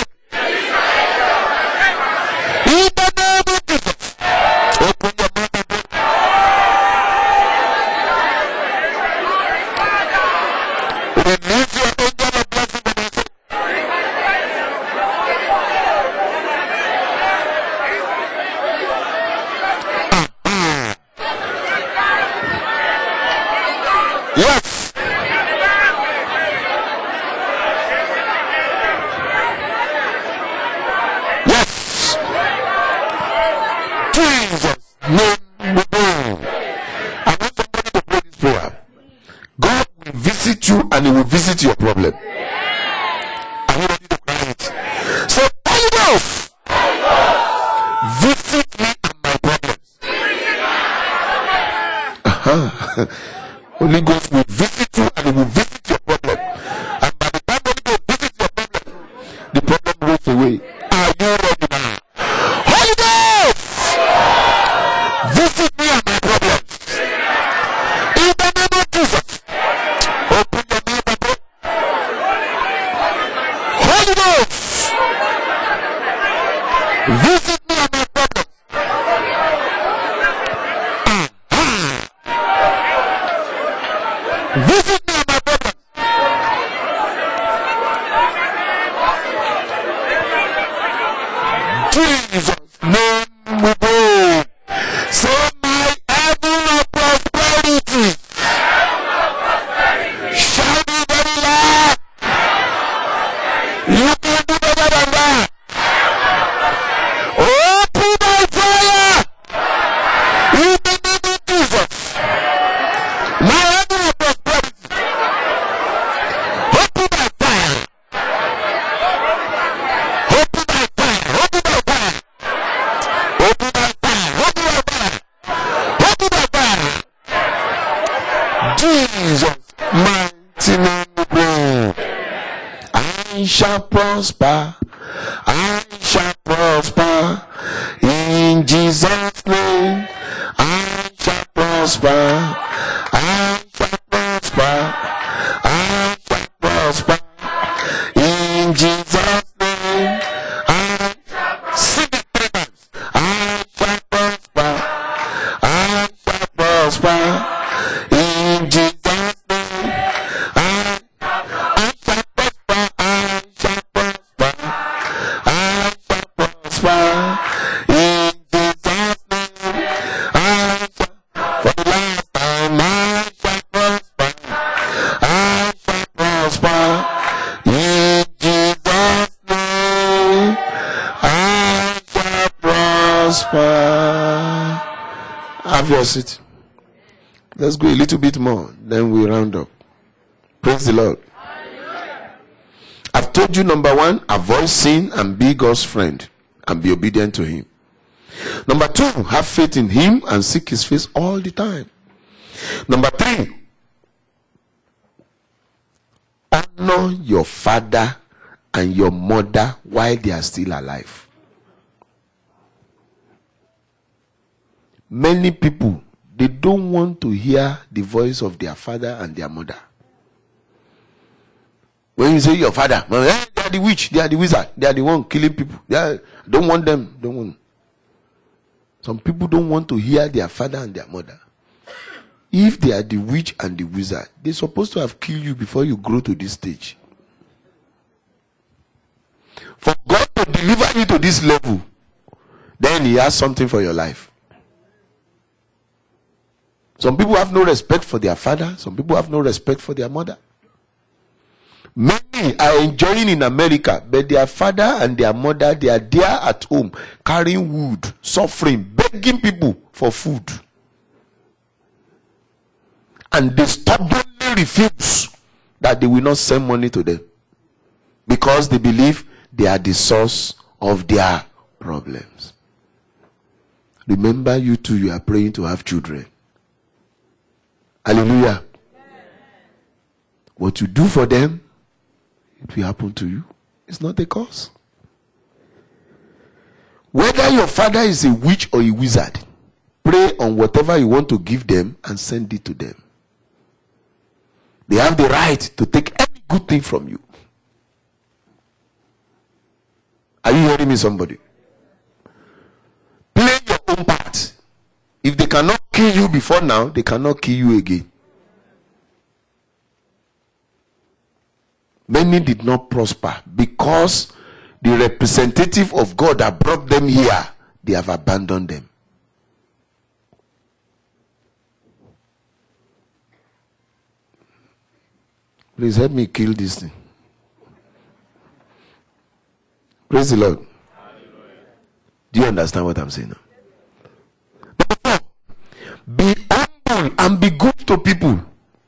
In the name of Jesus. Open your mouth and pray. Release your angel of blessing on my soul. Yes. Holy Ghost will visit you and it will visit your problem. And by the time Holy Ghost visits your problem, the problem goes away. Are you ready now? Holy Ghost! Visit me and my problems. In the name of Jesus. Open your mouth and pray. Holy Ghost! Visit me and my problems. Visit me and my problems. Jesus' name we pray. Say, my heaven of prosperity shall be very loud. You can do better than that. Open my fire in the name of Jesus. My heaven of prosperity. Open my fire. Open my fire. Open my fire. Open my fire. Open my fire. Open my fire. Jesus' mighty name we pray. I shall prosper. I shall prosper. In Jesus' name. I shall prosper. I shall prosper. I shall prosper. In Jesus' name. I sing it 3 times. I shall prosper. I shall prosper. In Jesus' name. I shall prosper. I shall prosper. I shall prosper. In Jesus' name. I shall, for the last time, I shall prosper. I shall prosper. In Jesus' name. I shall prosper. Have your seat. Let's go a little bit more, then we round up. Praise the Lord. I've told you, number 1, avoid sin and be God's friend and be obedient to him. Number 2, have faith in him and seek his face all the time. Number 3, honor your father and your mother while they are still alive. Many people, they don't want to hear the voice of their father and their mother. When you say your father, they are the witch, they are the wizard, they are the one killing people. Don't want them. Don't want. Some people don't want to hear their father and their mother. If they are the witch and the wizard, they're supposed to have killed you before you grow to this stage. For God to deliver you to this level, then he has something for your life. Some people have no respect for their father. Some people have no respect for their mother. Many are enjoying in America, but their father and their mother, they are there at home, carrying wood, suffering, begging people for food. And they stubbornly refuse that they will not send money to them, because they believe they are the source of their problems. Remember, you too, you are praying to have children. Hallelujah. What you do for them, it will happen to you. It's not a cause. Whether your father is a witch or a wizard, pray on whatever you want to give them and send it to them. They have the right to take any good thing from you. Are you hearing me, somebody? Play your own part. If they cannot kill you before now, they cannot kill you again. Many did not prosper because the representative of God that brought them here, they have abandoned them. Please help me kill this thing. Praise the Lord. Do you understand what I'm saying now? Number 4, be humble and be good to people.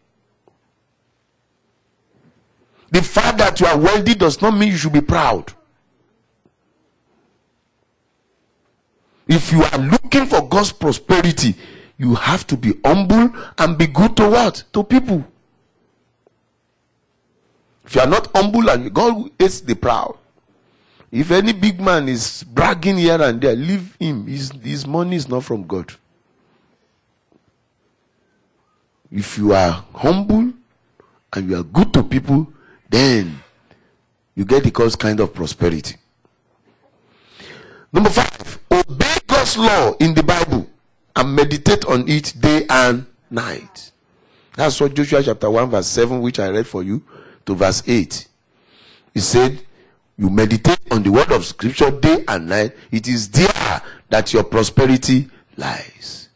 The fact that you are wealthy does not mean you should be proud. If you are looking for God's prosperity, You have to be humble and be good to what? To people. If you are not humble, and God hates the proud. If any big man is bragging here and there, leave him. His money is not from God. If you are humble and you are good to people, then you get the God's kind of prosperity. Number 5, obey God's law in the Bible and meditate on it day and night. That's what Joshua chapter 1 verse 7, which I read for you, to verse 8. He said, you meditate on the word of scripture day and night. It is there that your prosperity lies.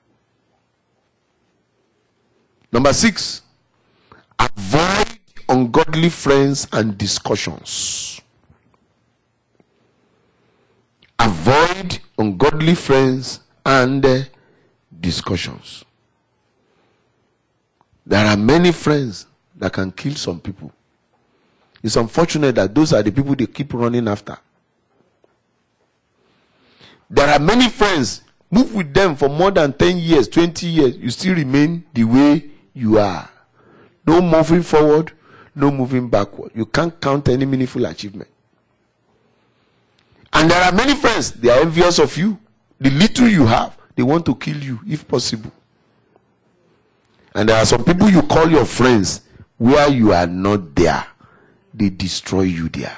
Number 6, avoid ungodly friends and discussions. Avoid ungodly friends and discussions. There are many friends that can kill some people. It's unfortunate that those are the people they keep running after. There are many friends, move with them for more than 10 years, 20 years, you still remain the way you are. No moving forward, no moving backward. You can't count any meaningful achievement. And there are many friends, they are envious of you. The little you have, they want to kill you if possible. And there are some people you call your friends where you are not there. They destroy you there.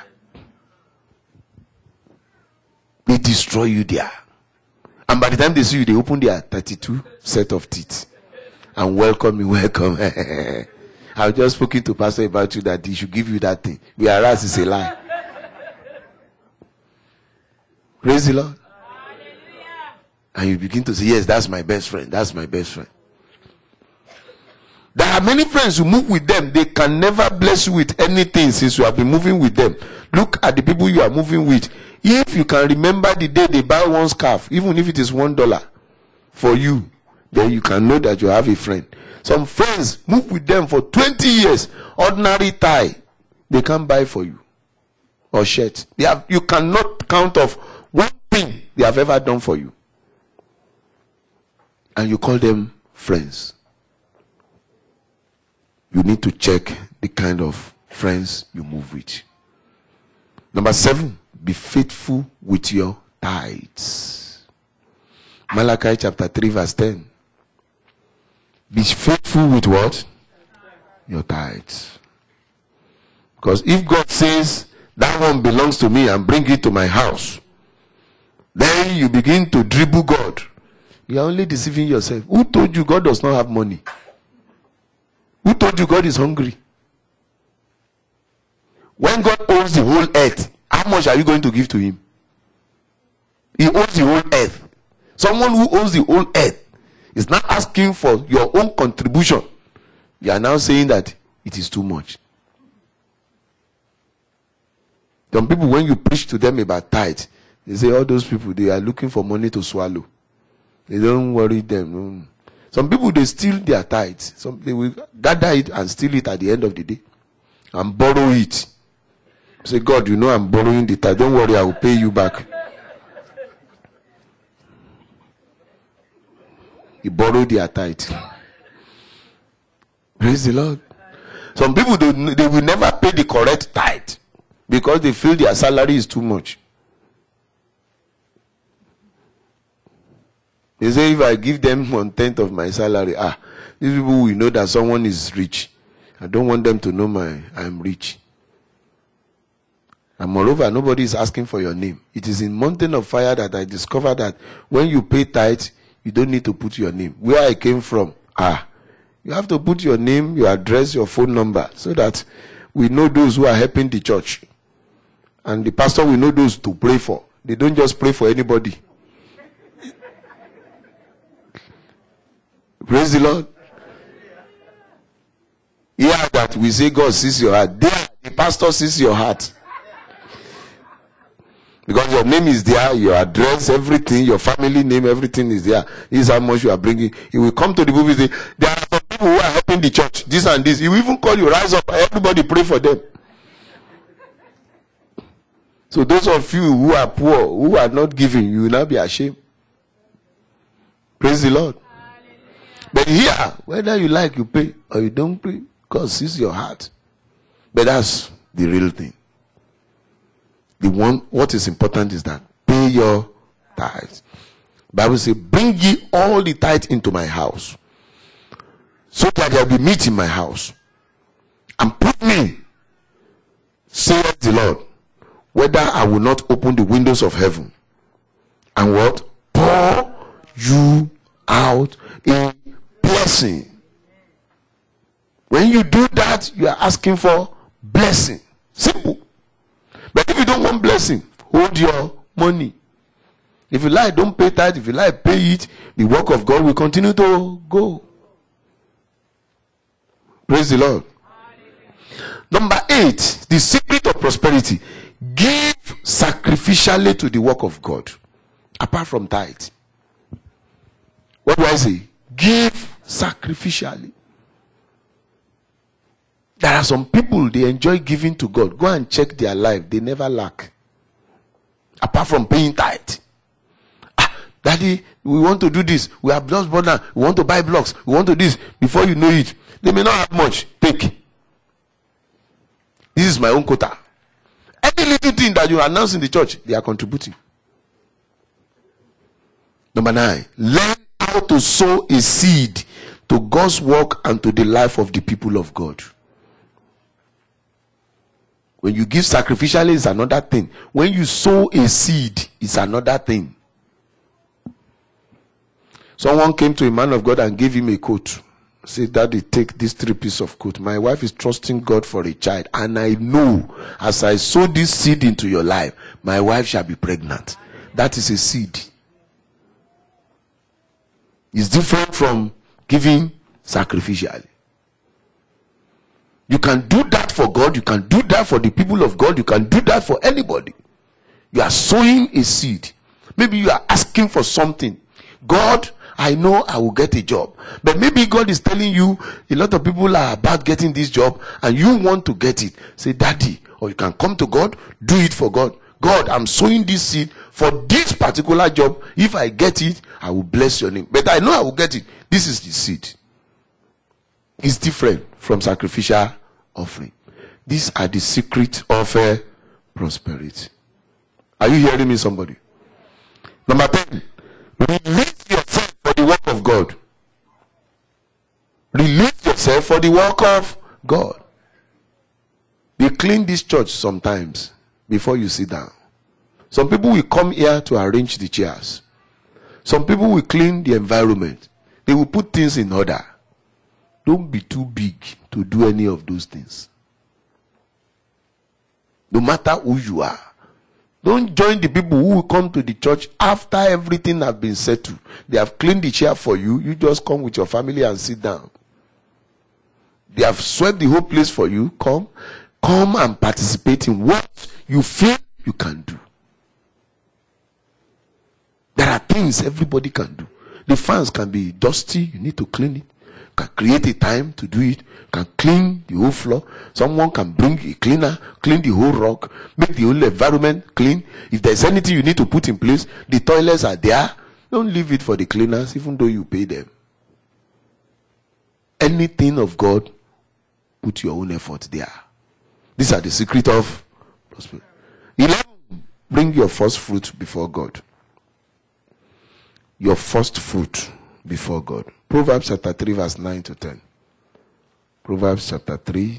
They destroy you there. And by the time they see you, they open their 32 set of teeth and welcome you, welcome. I've just spoken to Pastor about you that he should give you that thing. Whereas it's a lie. Praise the Lord. And you begin to say, yes, that's my best friend. That's my best friend. There are many friends who move with them. They can never bless you with anything since you have been moving with them. Look at the people you are moving with. If you can remember the day they buy one scarf, even if it is $1 for you, then you can know that you have a friend. Some friends move with them for 20 years. Ordinary tie, they can't buy for you. Or shirt. You cannot count off one thing they have ever done for you. And you call them friends. You need to check the kind of friends you move with. Number 7, be faithful with your tithes. Malachi chapter 3 verse 10. Be faithful with what? Your tithes. Because if God says, that one belongs to me and bring it to my house, then you begin to dribble God. You are only deceiving yourself. Who told you God does not have money? Who told you God is hungry? When God owns the whole earth, how much are you going to give to him? He owns the whole earth. Someone who owns the whole earth is not asking for your own contribution. You are now saying that it is too much. Some people, when you preach to them about tithe, they say all those people, they are looking for money to swallow. They don't worry them. Some people, they steal their tithes. They will gather it and steal it at the end of the day and borrow it. Say, God, you know I'm borrowing the tithe. Don't worry, I will pay you back. He borrowed their tithe. Praise the Lord. Some people, they will never pay the correct tithe because they feel their salary is too much. They say, if I give them 1/10 of my salary, these people will know that someone is rich. I don't want them to know I'm rich. And moreover, nobody is asking for your name. It is in Mountain of Fire that I discovered that when you pay tithe, you don't need to put your name. Where I came from, you have to put your name, your address, your phone number, so that we know those who are helping the church. And the pastor will know those to pray for. They don't just pray for anybody. Praise the Lord. Here that we say God sees your heart. There, the pastor sees your heart. Because your name is there, your address, everything, your family name, everything is there. This is how much you are bringing. He will come to the pulpit and say, there are some people who are helping the church, this and this. He will even call you, rise up, everybody pray for them. So those of you who are poor, who are not giving, you will not be ashamed. Praise the Lord. But here, whether you like, you pay, or you don't pay, God sees your heart. But that's the real thing. What is important is that pay your tithes. Bible says, bring ye all the tithe into my house, so that there will be meat in my house. And prove me, saith the Lord, whether I will not open the windows of heaven and what? Pour you out a blessing. When you do that, you are asking for blessing. Simple. But if you don't want blessing, hold your money. If you like, don't pay tithe. If you like, pay it. The work of God will continue to go. Praise the Lord. Number 8, the secret of prosperity. Give sacrificially to the work of God. Apart from tithe. What do I say? Give sacrificially. There are some people, they enjoy giving to God. Go and check their life. They never lack. Apart from paying tithe. Daddy, we want to do this. We have just bought now. We want to buy blocks. We want to do this. Before you know it, they may not have much. Take. This is my own quota. Any little thing that you announce in the church, they are contributing. Number 9, learn how to sow a seed to God's work and to the life of the people of God. When you give sacrificially, it's another thing. When you sow a seed, it's another thing. Someone came to a man of God and gave him a coat. Said, Daddy, take these 3 pieces of coat. My wife is trusting God for a child. And I know, as I sow this seed into your life, my wife shall be pregnant. That is a seed. It's different from giving sacrificially. You can do that for God. You can do that for the people of God. You can do that for anybody. You are sowing a seed. Maybe you are asking for something. God, I know I will get a job. But maybe God is telling you, a lot of people are about getting this job and you want to get it. Say, Daddy, or you can come to God, do it for God. God, I'm sowing this seed for this particular job. If I get it, I will bless your name. But I know I will get it. This is the seed. It's different from sacrificial offering. These are the secret of prosperity. Are you hearing me, somebody? Number 10, release yourself for the work of God. Release yourself for the work of God. They clean this church sometimes before you sit down. Some people will come here to arrange the chairs. Some people will clean the environment. They will put things in order. Don't be too big to do any of those things. No matter who you are. Don't join the people who will come to the church after everything has been settled. They have cleaned the chair for you. You just come with your family and sit down. They have swept the whole place for you. Come and participate in what you feel you can do. There are things everybody can do. The fans can be dusty. You need to clean it. Can create a time to do it. Can clean the whole floor. Someone can bring a cleaner, clean the whole rock, make the whole environment clean. If there's anything you need to put in place, the toilets are there. Don't leave it for the cleaners, even though you pay them. Anything of God, put your own effort there. These are the secret of prosperity. 11, bring your first fruit before God. Your first fruit before God. Proverbs chapter 3 verse 9 to 10. Proverbs chapter 3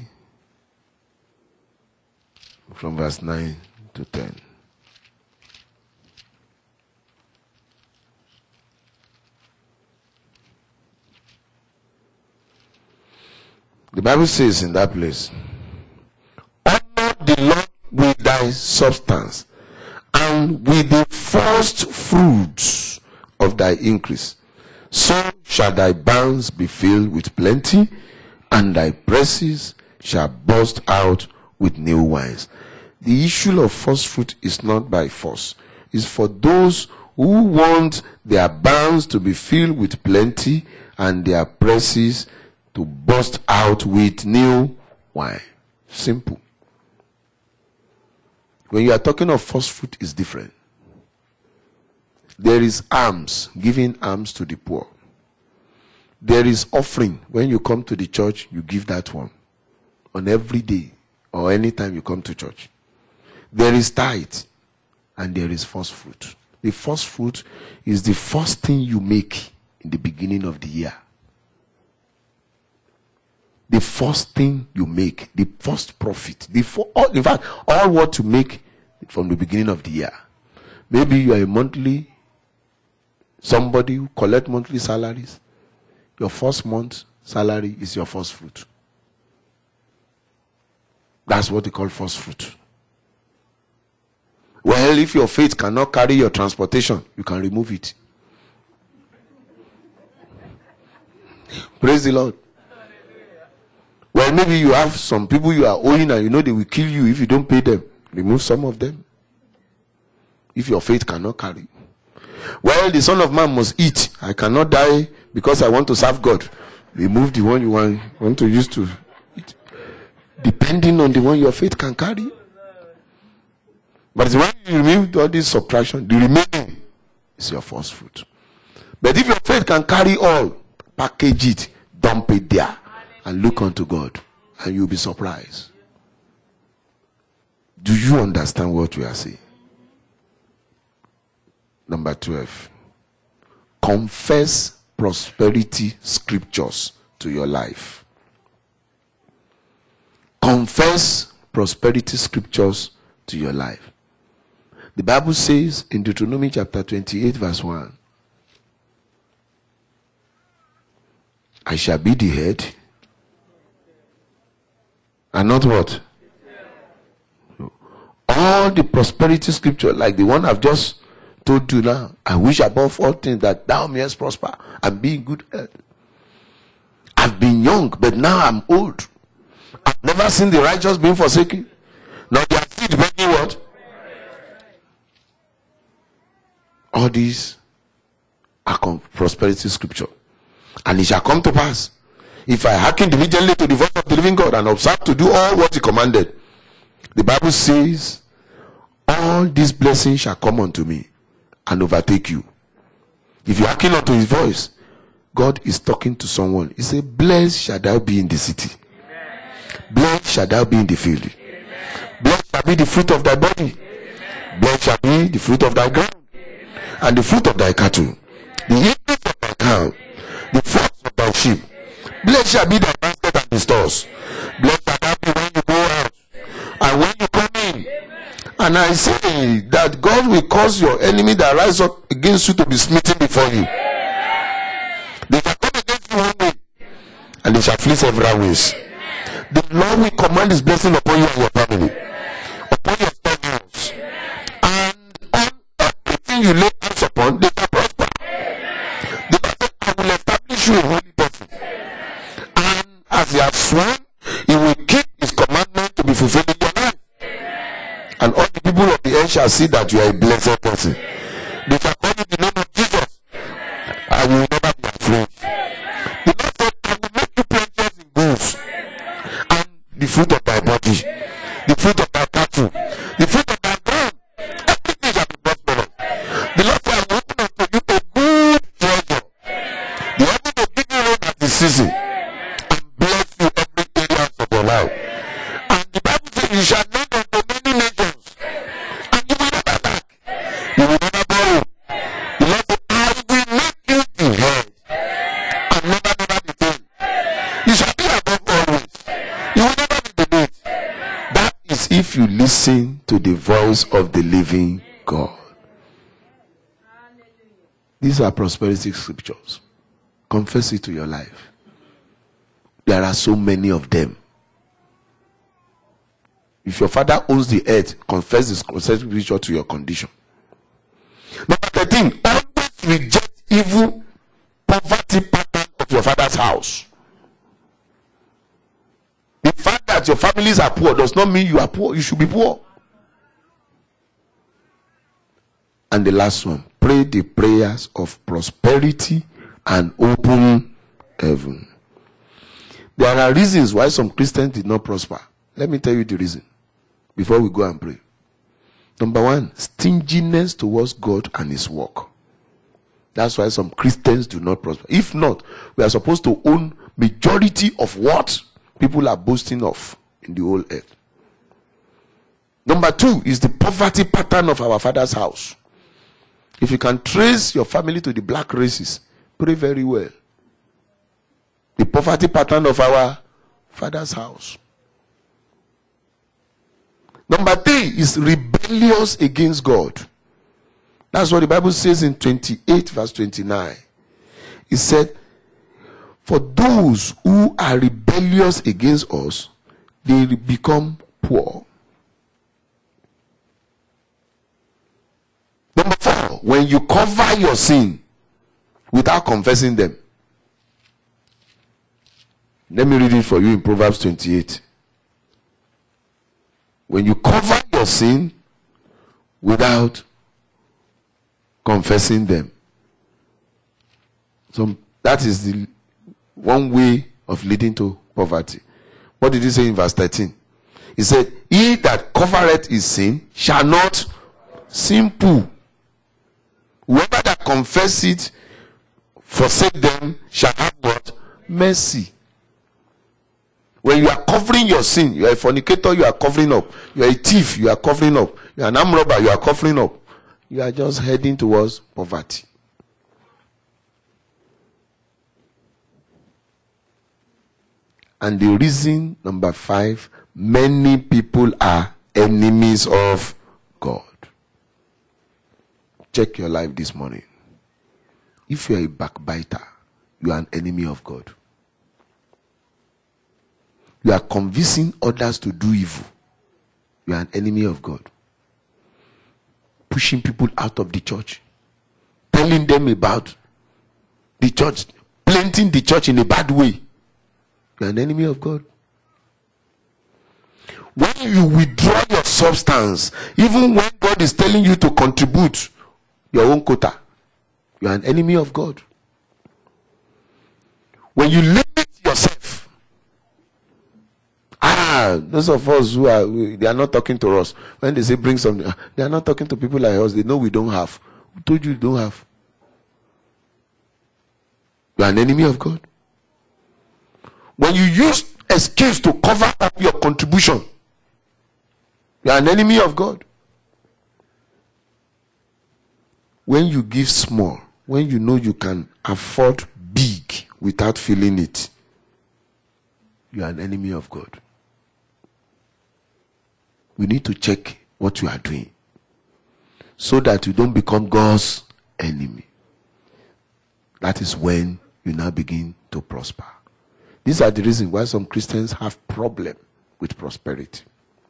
from verse 9 to 10. The Bible says in that place, honor the Lord with thy substance and with the first fruits of thy increase. So shall thy barns be filled with plenty, and thy presses shall burst out with new wines. The issue of first fruit is not by force. It's for those who want their barns to be filled with plenty and their presses to burst out with new wine. Simple. When you are talking of first fruit, it's different. There is alms, giving alms to the poor. There is offering. When you come to the church, you give that one. On every day or anytime you come to church. There is tithe and there is first fruit. The first fruit is the first thing you make in the beginning of the year. The first thing you make, the first profit, in fact, all what you make from the beginning of the year. Maybe you are a monthly, somebody who collect monthly salaries. Your first month's salary is your first fruit. That's what they call first fruit. Well, if your faith cannot carry your transportation, you can remove it. Praise the Lord. Well, maybe you have some people you are owing and you know they will kill you if you don't pay them. Remove some of them. If your faith cannot carry. Well, the Son of Man must eat. I cannot die because I want to serve God. Remove the one you want to use to eat. Depending on the one your faith can carry. But when you remove all this subtraction, the remaining is your first fruit. But if your faith can carry all, package it, dump it there, and look unto God, and you'll be surprised. Do you understand what we are saying? Number 12. Confess prosperity scriptures to your life. Confess prosperity scriptures to your life. The Bible says in Deuteronomy chapter 28 verse 1, I shall be the head and not what? All the prosperity scripture, like the one I've just told you now, I wish above all things that thou mayest prosper and be in good health. I've been young, but now I'm old. I've never seen the righteous being forsaken. Now their seed begging what? All these are prosperity scripture. And it shall come to pass, if I hearken diligently to the voice of the living God and observe to do all what he commanded. The Bible says, all these blessings shall come unto me and overtake you. If you hearken unto his voice, God is talking to someone. He said, blessed shall thou be in the city. Blessed shall thou be in the field. Blessed shall be the fruit of thy body. Blessed shall be the fruit of thy ground. And the fruit of thy cattle, the increase of thy cow, the flocks of thy sheep. Blessed shall be thy basket and the stores. Blessed shall thou be when you go out and when you come in. And I say that God will cause your enemy that rise up against you to be smitten before you. They shall come against you one way, and they shall flee several ways. The Lord will command his blessing upon you and your family, upon your storehouse, and on everything you lay hands upon, they shall prosper. The Lord said, I will establish you a holy person, and as he has sworn, he will keep his commandment to be fulfilled in your life. And all the people of the earth shall see that you are a blessed person. They shall call you the name of Jesus, and you will never be afraid. The Lord said, I will make you plenteous in goods, and the fruit of thy body, the fruit of thy cattle, the fruit of thy ground, everything shall be prosperous. The Lord said, I will open unto you a good treasure. The heaven will give you rain at the season, and bless you every area of your life. And the Bible says, you shall lend unto many nations, and you will never lack. You will never borrow. The Lord said, I will make you the head, and never the tail. You shall be above always. You will never be beneath. That is if you listen to the voice of the living God. These are prosperity scriptures. Confess it to your life. There are so many of them. If your father owns the earth, confess this scripture to your condition. Number 13, always reject evil poverty pattern of your father's house. The fact that your families are poor does not mean you are poor. You should be poor. And the last one, pray the prayers of prosperity and open heaven. There are reasons why some Christians did not prosper. Let me tell you the reason before we go and pray. Number 1, stinginess towards God and his work. That's why some Christians do not prosper. If not, we are supposed to own majority of what people are boasting of in the whole earth. Number 2 is the poverty pattern of our father's house. If you can trace your family to the black races, pray very well. The poverty pattern of our father's house. Number 3 is rebellious against God. That's what the Bible says in 28 verse 29. It said, for those who are rebellious against us, they become poor. Number 4, when you cover your sin without confessing them. Let me read it for you in Proverbs 28. When you cover your sin without confessing them. So that is the one way of leading to poverty. What did he say in verse 13? He said, he that covereth his sin shall not simple. Whoever that confess it, forsake them, shall have what? Mercy. When you are covering your sin, you are a fornicator, you are covering up. You are a thief, you are covering up. You are an armed robber, you are covering up. You are just heading towards poverty. And the reason, number 5, many people are enemies of God. Check your life this morning. If you are a backbiter, you are an enemy of God. You are convincing others to do evil. You are an enemy of God. Pushing people out of the church. Telling them about the church. Planting the church in a bad way. You are an enemy of God. When you withdraw your substance, even when God is telling you to contribute your own quota, you are an enemy of God. When you limit yourself, those of us who are, they are not talking to us. When they say bring something, they are not talking to people like us. They know we don't have. Who told you don't have? You are an enemy of God. When you use excuse to cover up your contribution, you are an enemy of God. When you give small, when you know you can afford big without feeling it, you are an enemy of God. We need to check what you are doing so that you don't become God's enemy. That is when you now begin to prosper. These are the reasons why some Christians have problem with prosperity.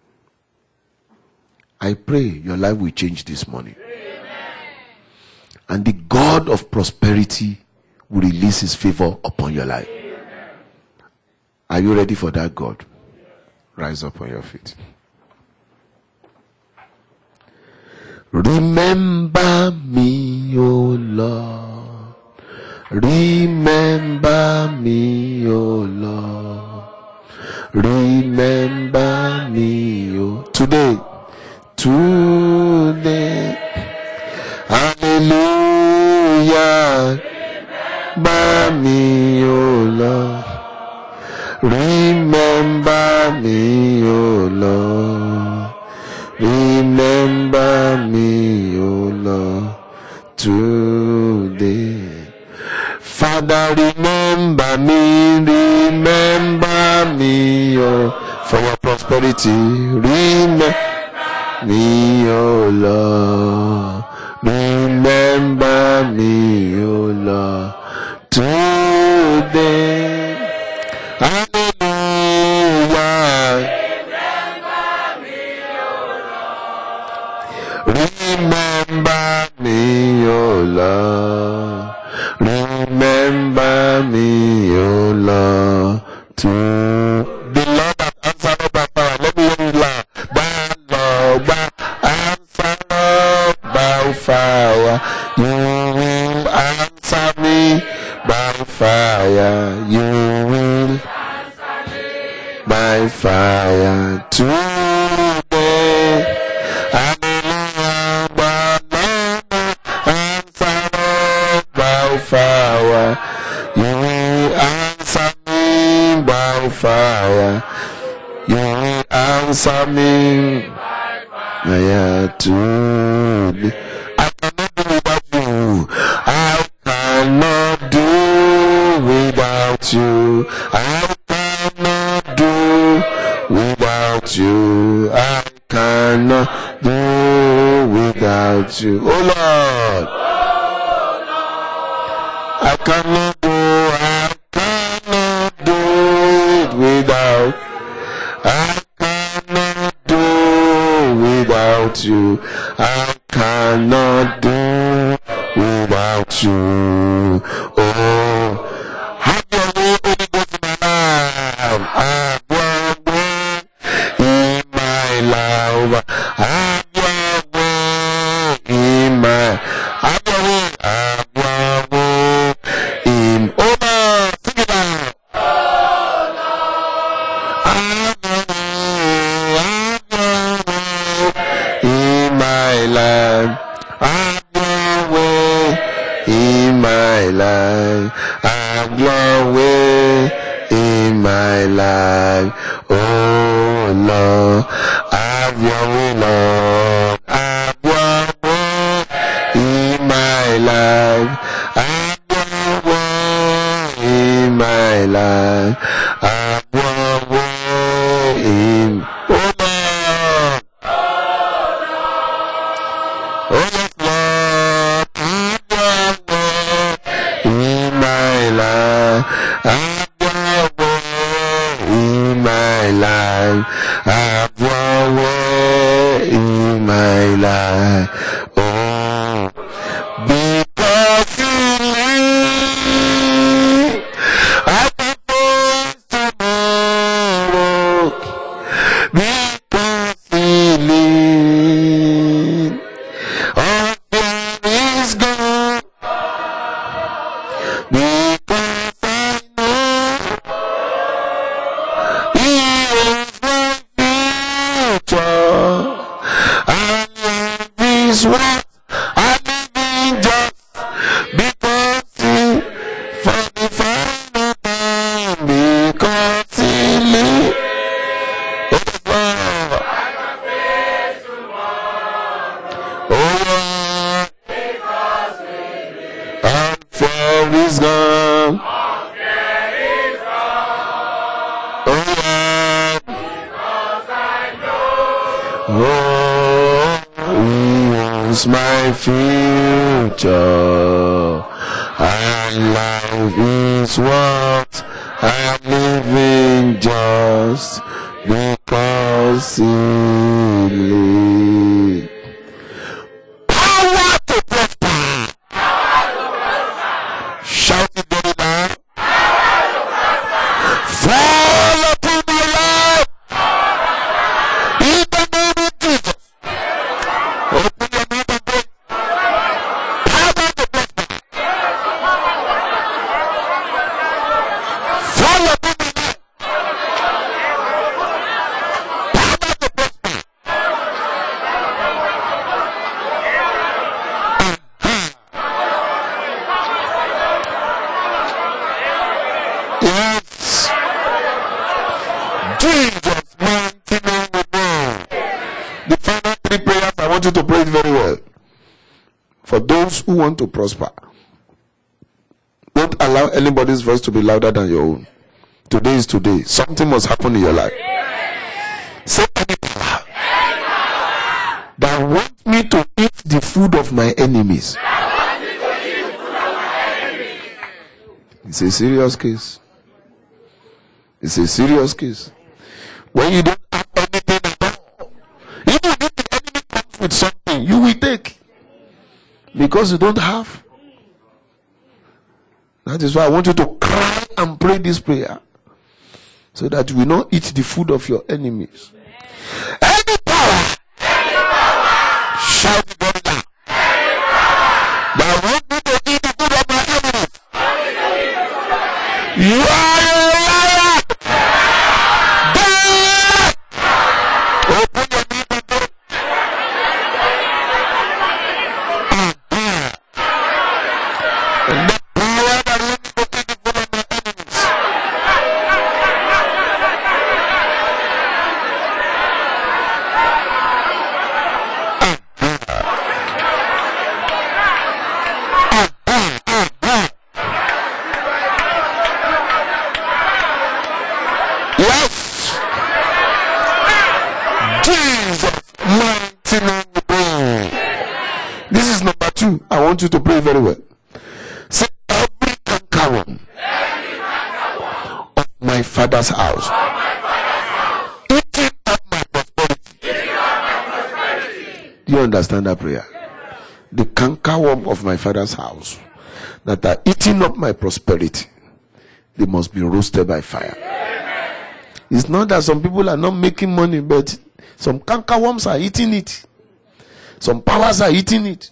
I pray your life will change this morning. Amen. And the God of prosperity will release his favor upon your life. Amen. Are you ready for that, God? Rise up on your feet. Remember me, O Lord. Remember me, O Lord. Remember me, O today. Hallelujah. Remember me, O Lord. Remember me, O Lord. Remember me, O Lord, today. Father, remember me, oh, for your prosperity. Remember me, O Lord. Remember me, O Lord, today. Hallelujah. Remember me, O Lord. Remember me, O Lord. To the Lord that answered by fire. Let me hear you loud. The Lord that answered by fire. You will answer me by fire. You will answer me by fire. Today. answer me. I cannot do without you. I cannot do without you. I cannot do without you. I cannot do without you. Oh Lord, I cannot do it without. I cannot do without you. I cannot do without you. Oh, have your way, Holy Ghost, in my life. Have your way in my life. Have your way in my. Have your way. Have your way in. Oh Lord, sing it out. Have your way in my life. Have your way in my life. Have your way in my life. Oh Lord, have your way, Lord. Have your way in my life. Have your way in my life. Have your way in. Oh Lord. Oh yes, Lord. Have your way in my life. Have your way in my life. Have your way in my life. Oh, because you live, I can face tomorrow. Because you live, all fear is gone. Because I know He is my future. And life is what I live in just because He for the final time. Because He lives. Oh Lord. Oh Lord. And fear is gone. Oh Lord. Oh, He was my future. And life is what I'm living just because He lives. Power to prosper. Shout it very loud. Fall upon my life. In the name of Jesus. Open your mouth and pray. Power to prosper. Fall upon my life. Power to prosper. Yes. Jesus' mighty name we pray. The final three prayers, I want you to pray it very well. For those who want to prosper, don't allow anybody's voice to be louder than your own. Today is today. Something must happen in your life. Say any power that wants me to eat the food of my enemies. It's a serious case. It's a serious case. When you don't have anything at all, even if the enemy comes with something, you will take. Because you don't have. That is why I want you to cry and pray this prayer. So that you will not eat the food of your enemies. Any power. Shout it very loud. That want me to eat the food of my enemies. You are a liar. Die. Open your mouth and pray. And the power that want me to eat the food of my enemies. This is number 2. I want you to pray very well. Say, every cankerworm of my father's house, eating up my prosperity. Do you understand that prayer? The cankerworm of my father's house that are eating up my prosperity, they must be roasted by fire. It's not that some people are not making money, but some cankerworms are eating it. Some powers are eating it.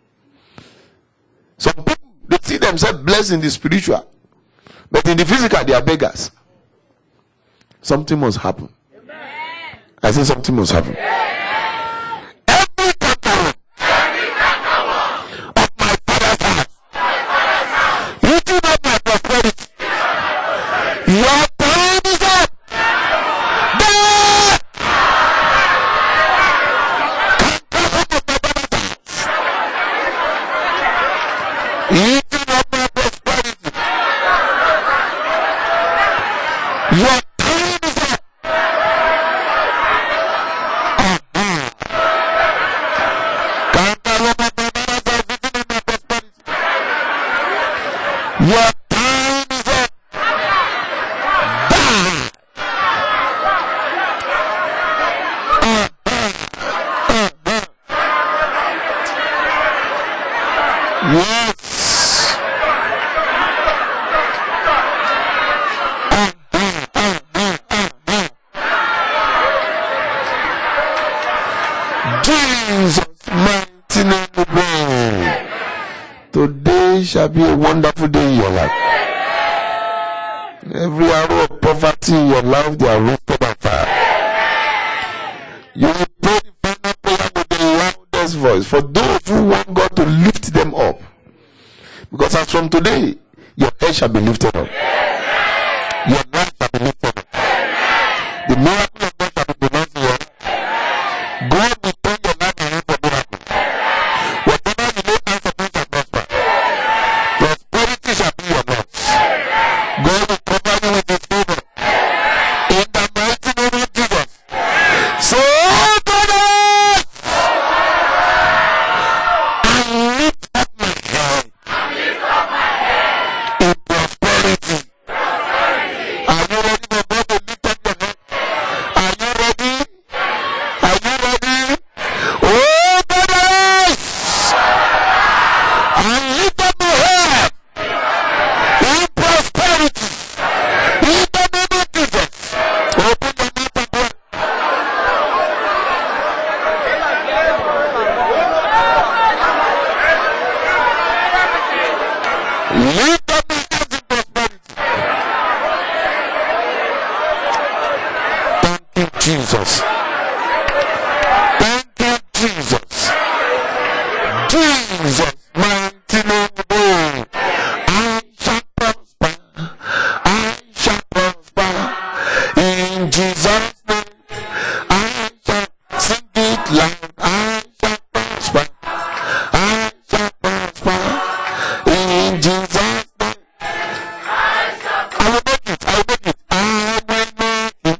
Some people, they see themselves blessed in the spiritual, but in the physical, they are beggars. Something must happen. I say something must happen. Every cankerworm of my father's house, eating up my prosperity, your time is up. Eating up my prosperity. Your time is up. Your time is up. Yes. Jesus' mighty name we pray. Today shall be a wonderful day in your life. Every arrow of poverty in your life, they are roasted by fire. You will pray the final prayer with the loudest voice for those who want God to lift them up. Because as from today, your head shall be lifted up. Your life shall be lifted up. The miracle of God shall be pronounced in your life. God will turn your life around for miracle. Whatever you lay hands upon shall prosper. Prosperity shall be your lot. God will cover you with his favor. In the mighty name of Jesus. So, God, I lift up my head in prosperity. Are you ready for God to lift up your head? Are you ready? Are you ready? Oh, God, I lift up my head in prosperity. In the name of Jesus. Open your mouth and pray. Lift up my head in prosperity. Thank you, Jesus. Thank you, Jesus. Jesus, mighty name we pray. I shall prosper. I shall prosper. In Jesus' name, I shall sing it loud. I shall prosper. I shall prosper. In Jesus' name, I will make it. I will make it. I will make it.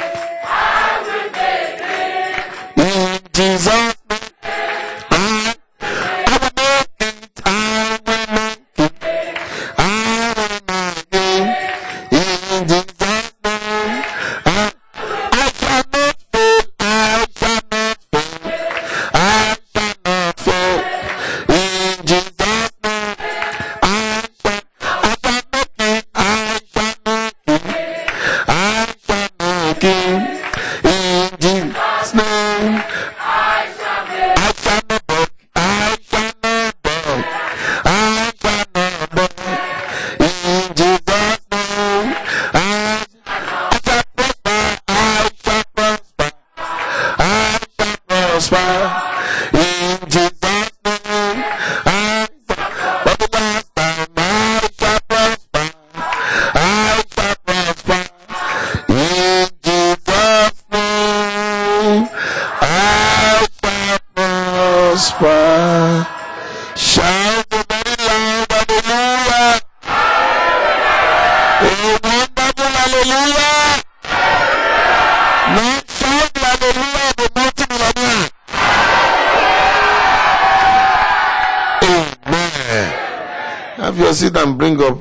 In Jesus' name, I will make it. I will make it. I will make it. In Jesus' name, I shall not fail. I shall not fail. I shall not fail. In Jesus' name, I shall make it. I shall make it. I shall make it. In Jesus' name, I shall not beg. I shall not beg. I shall not beg. In Jesus' name, I shall prosper. I shall prosper. I shall prosper. In Jesus' name, for the last time, I shall prosper. I shall prosper. In Jesus' name, I shall prosper. Shout a very loud hallelujah. A wonderful hallelujah. Now shout hallelujah of the multi-millionaire. Have your seat and bring up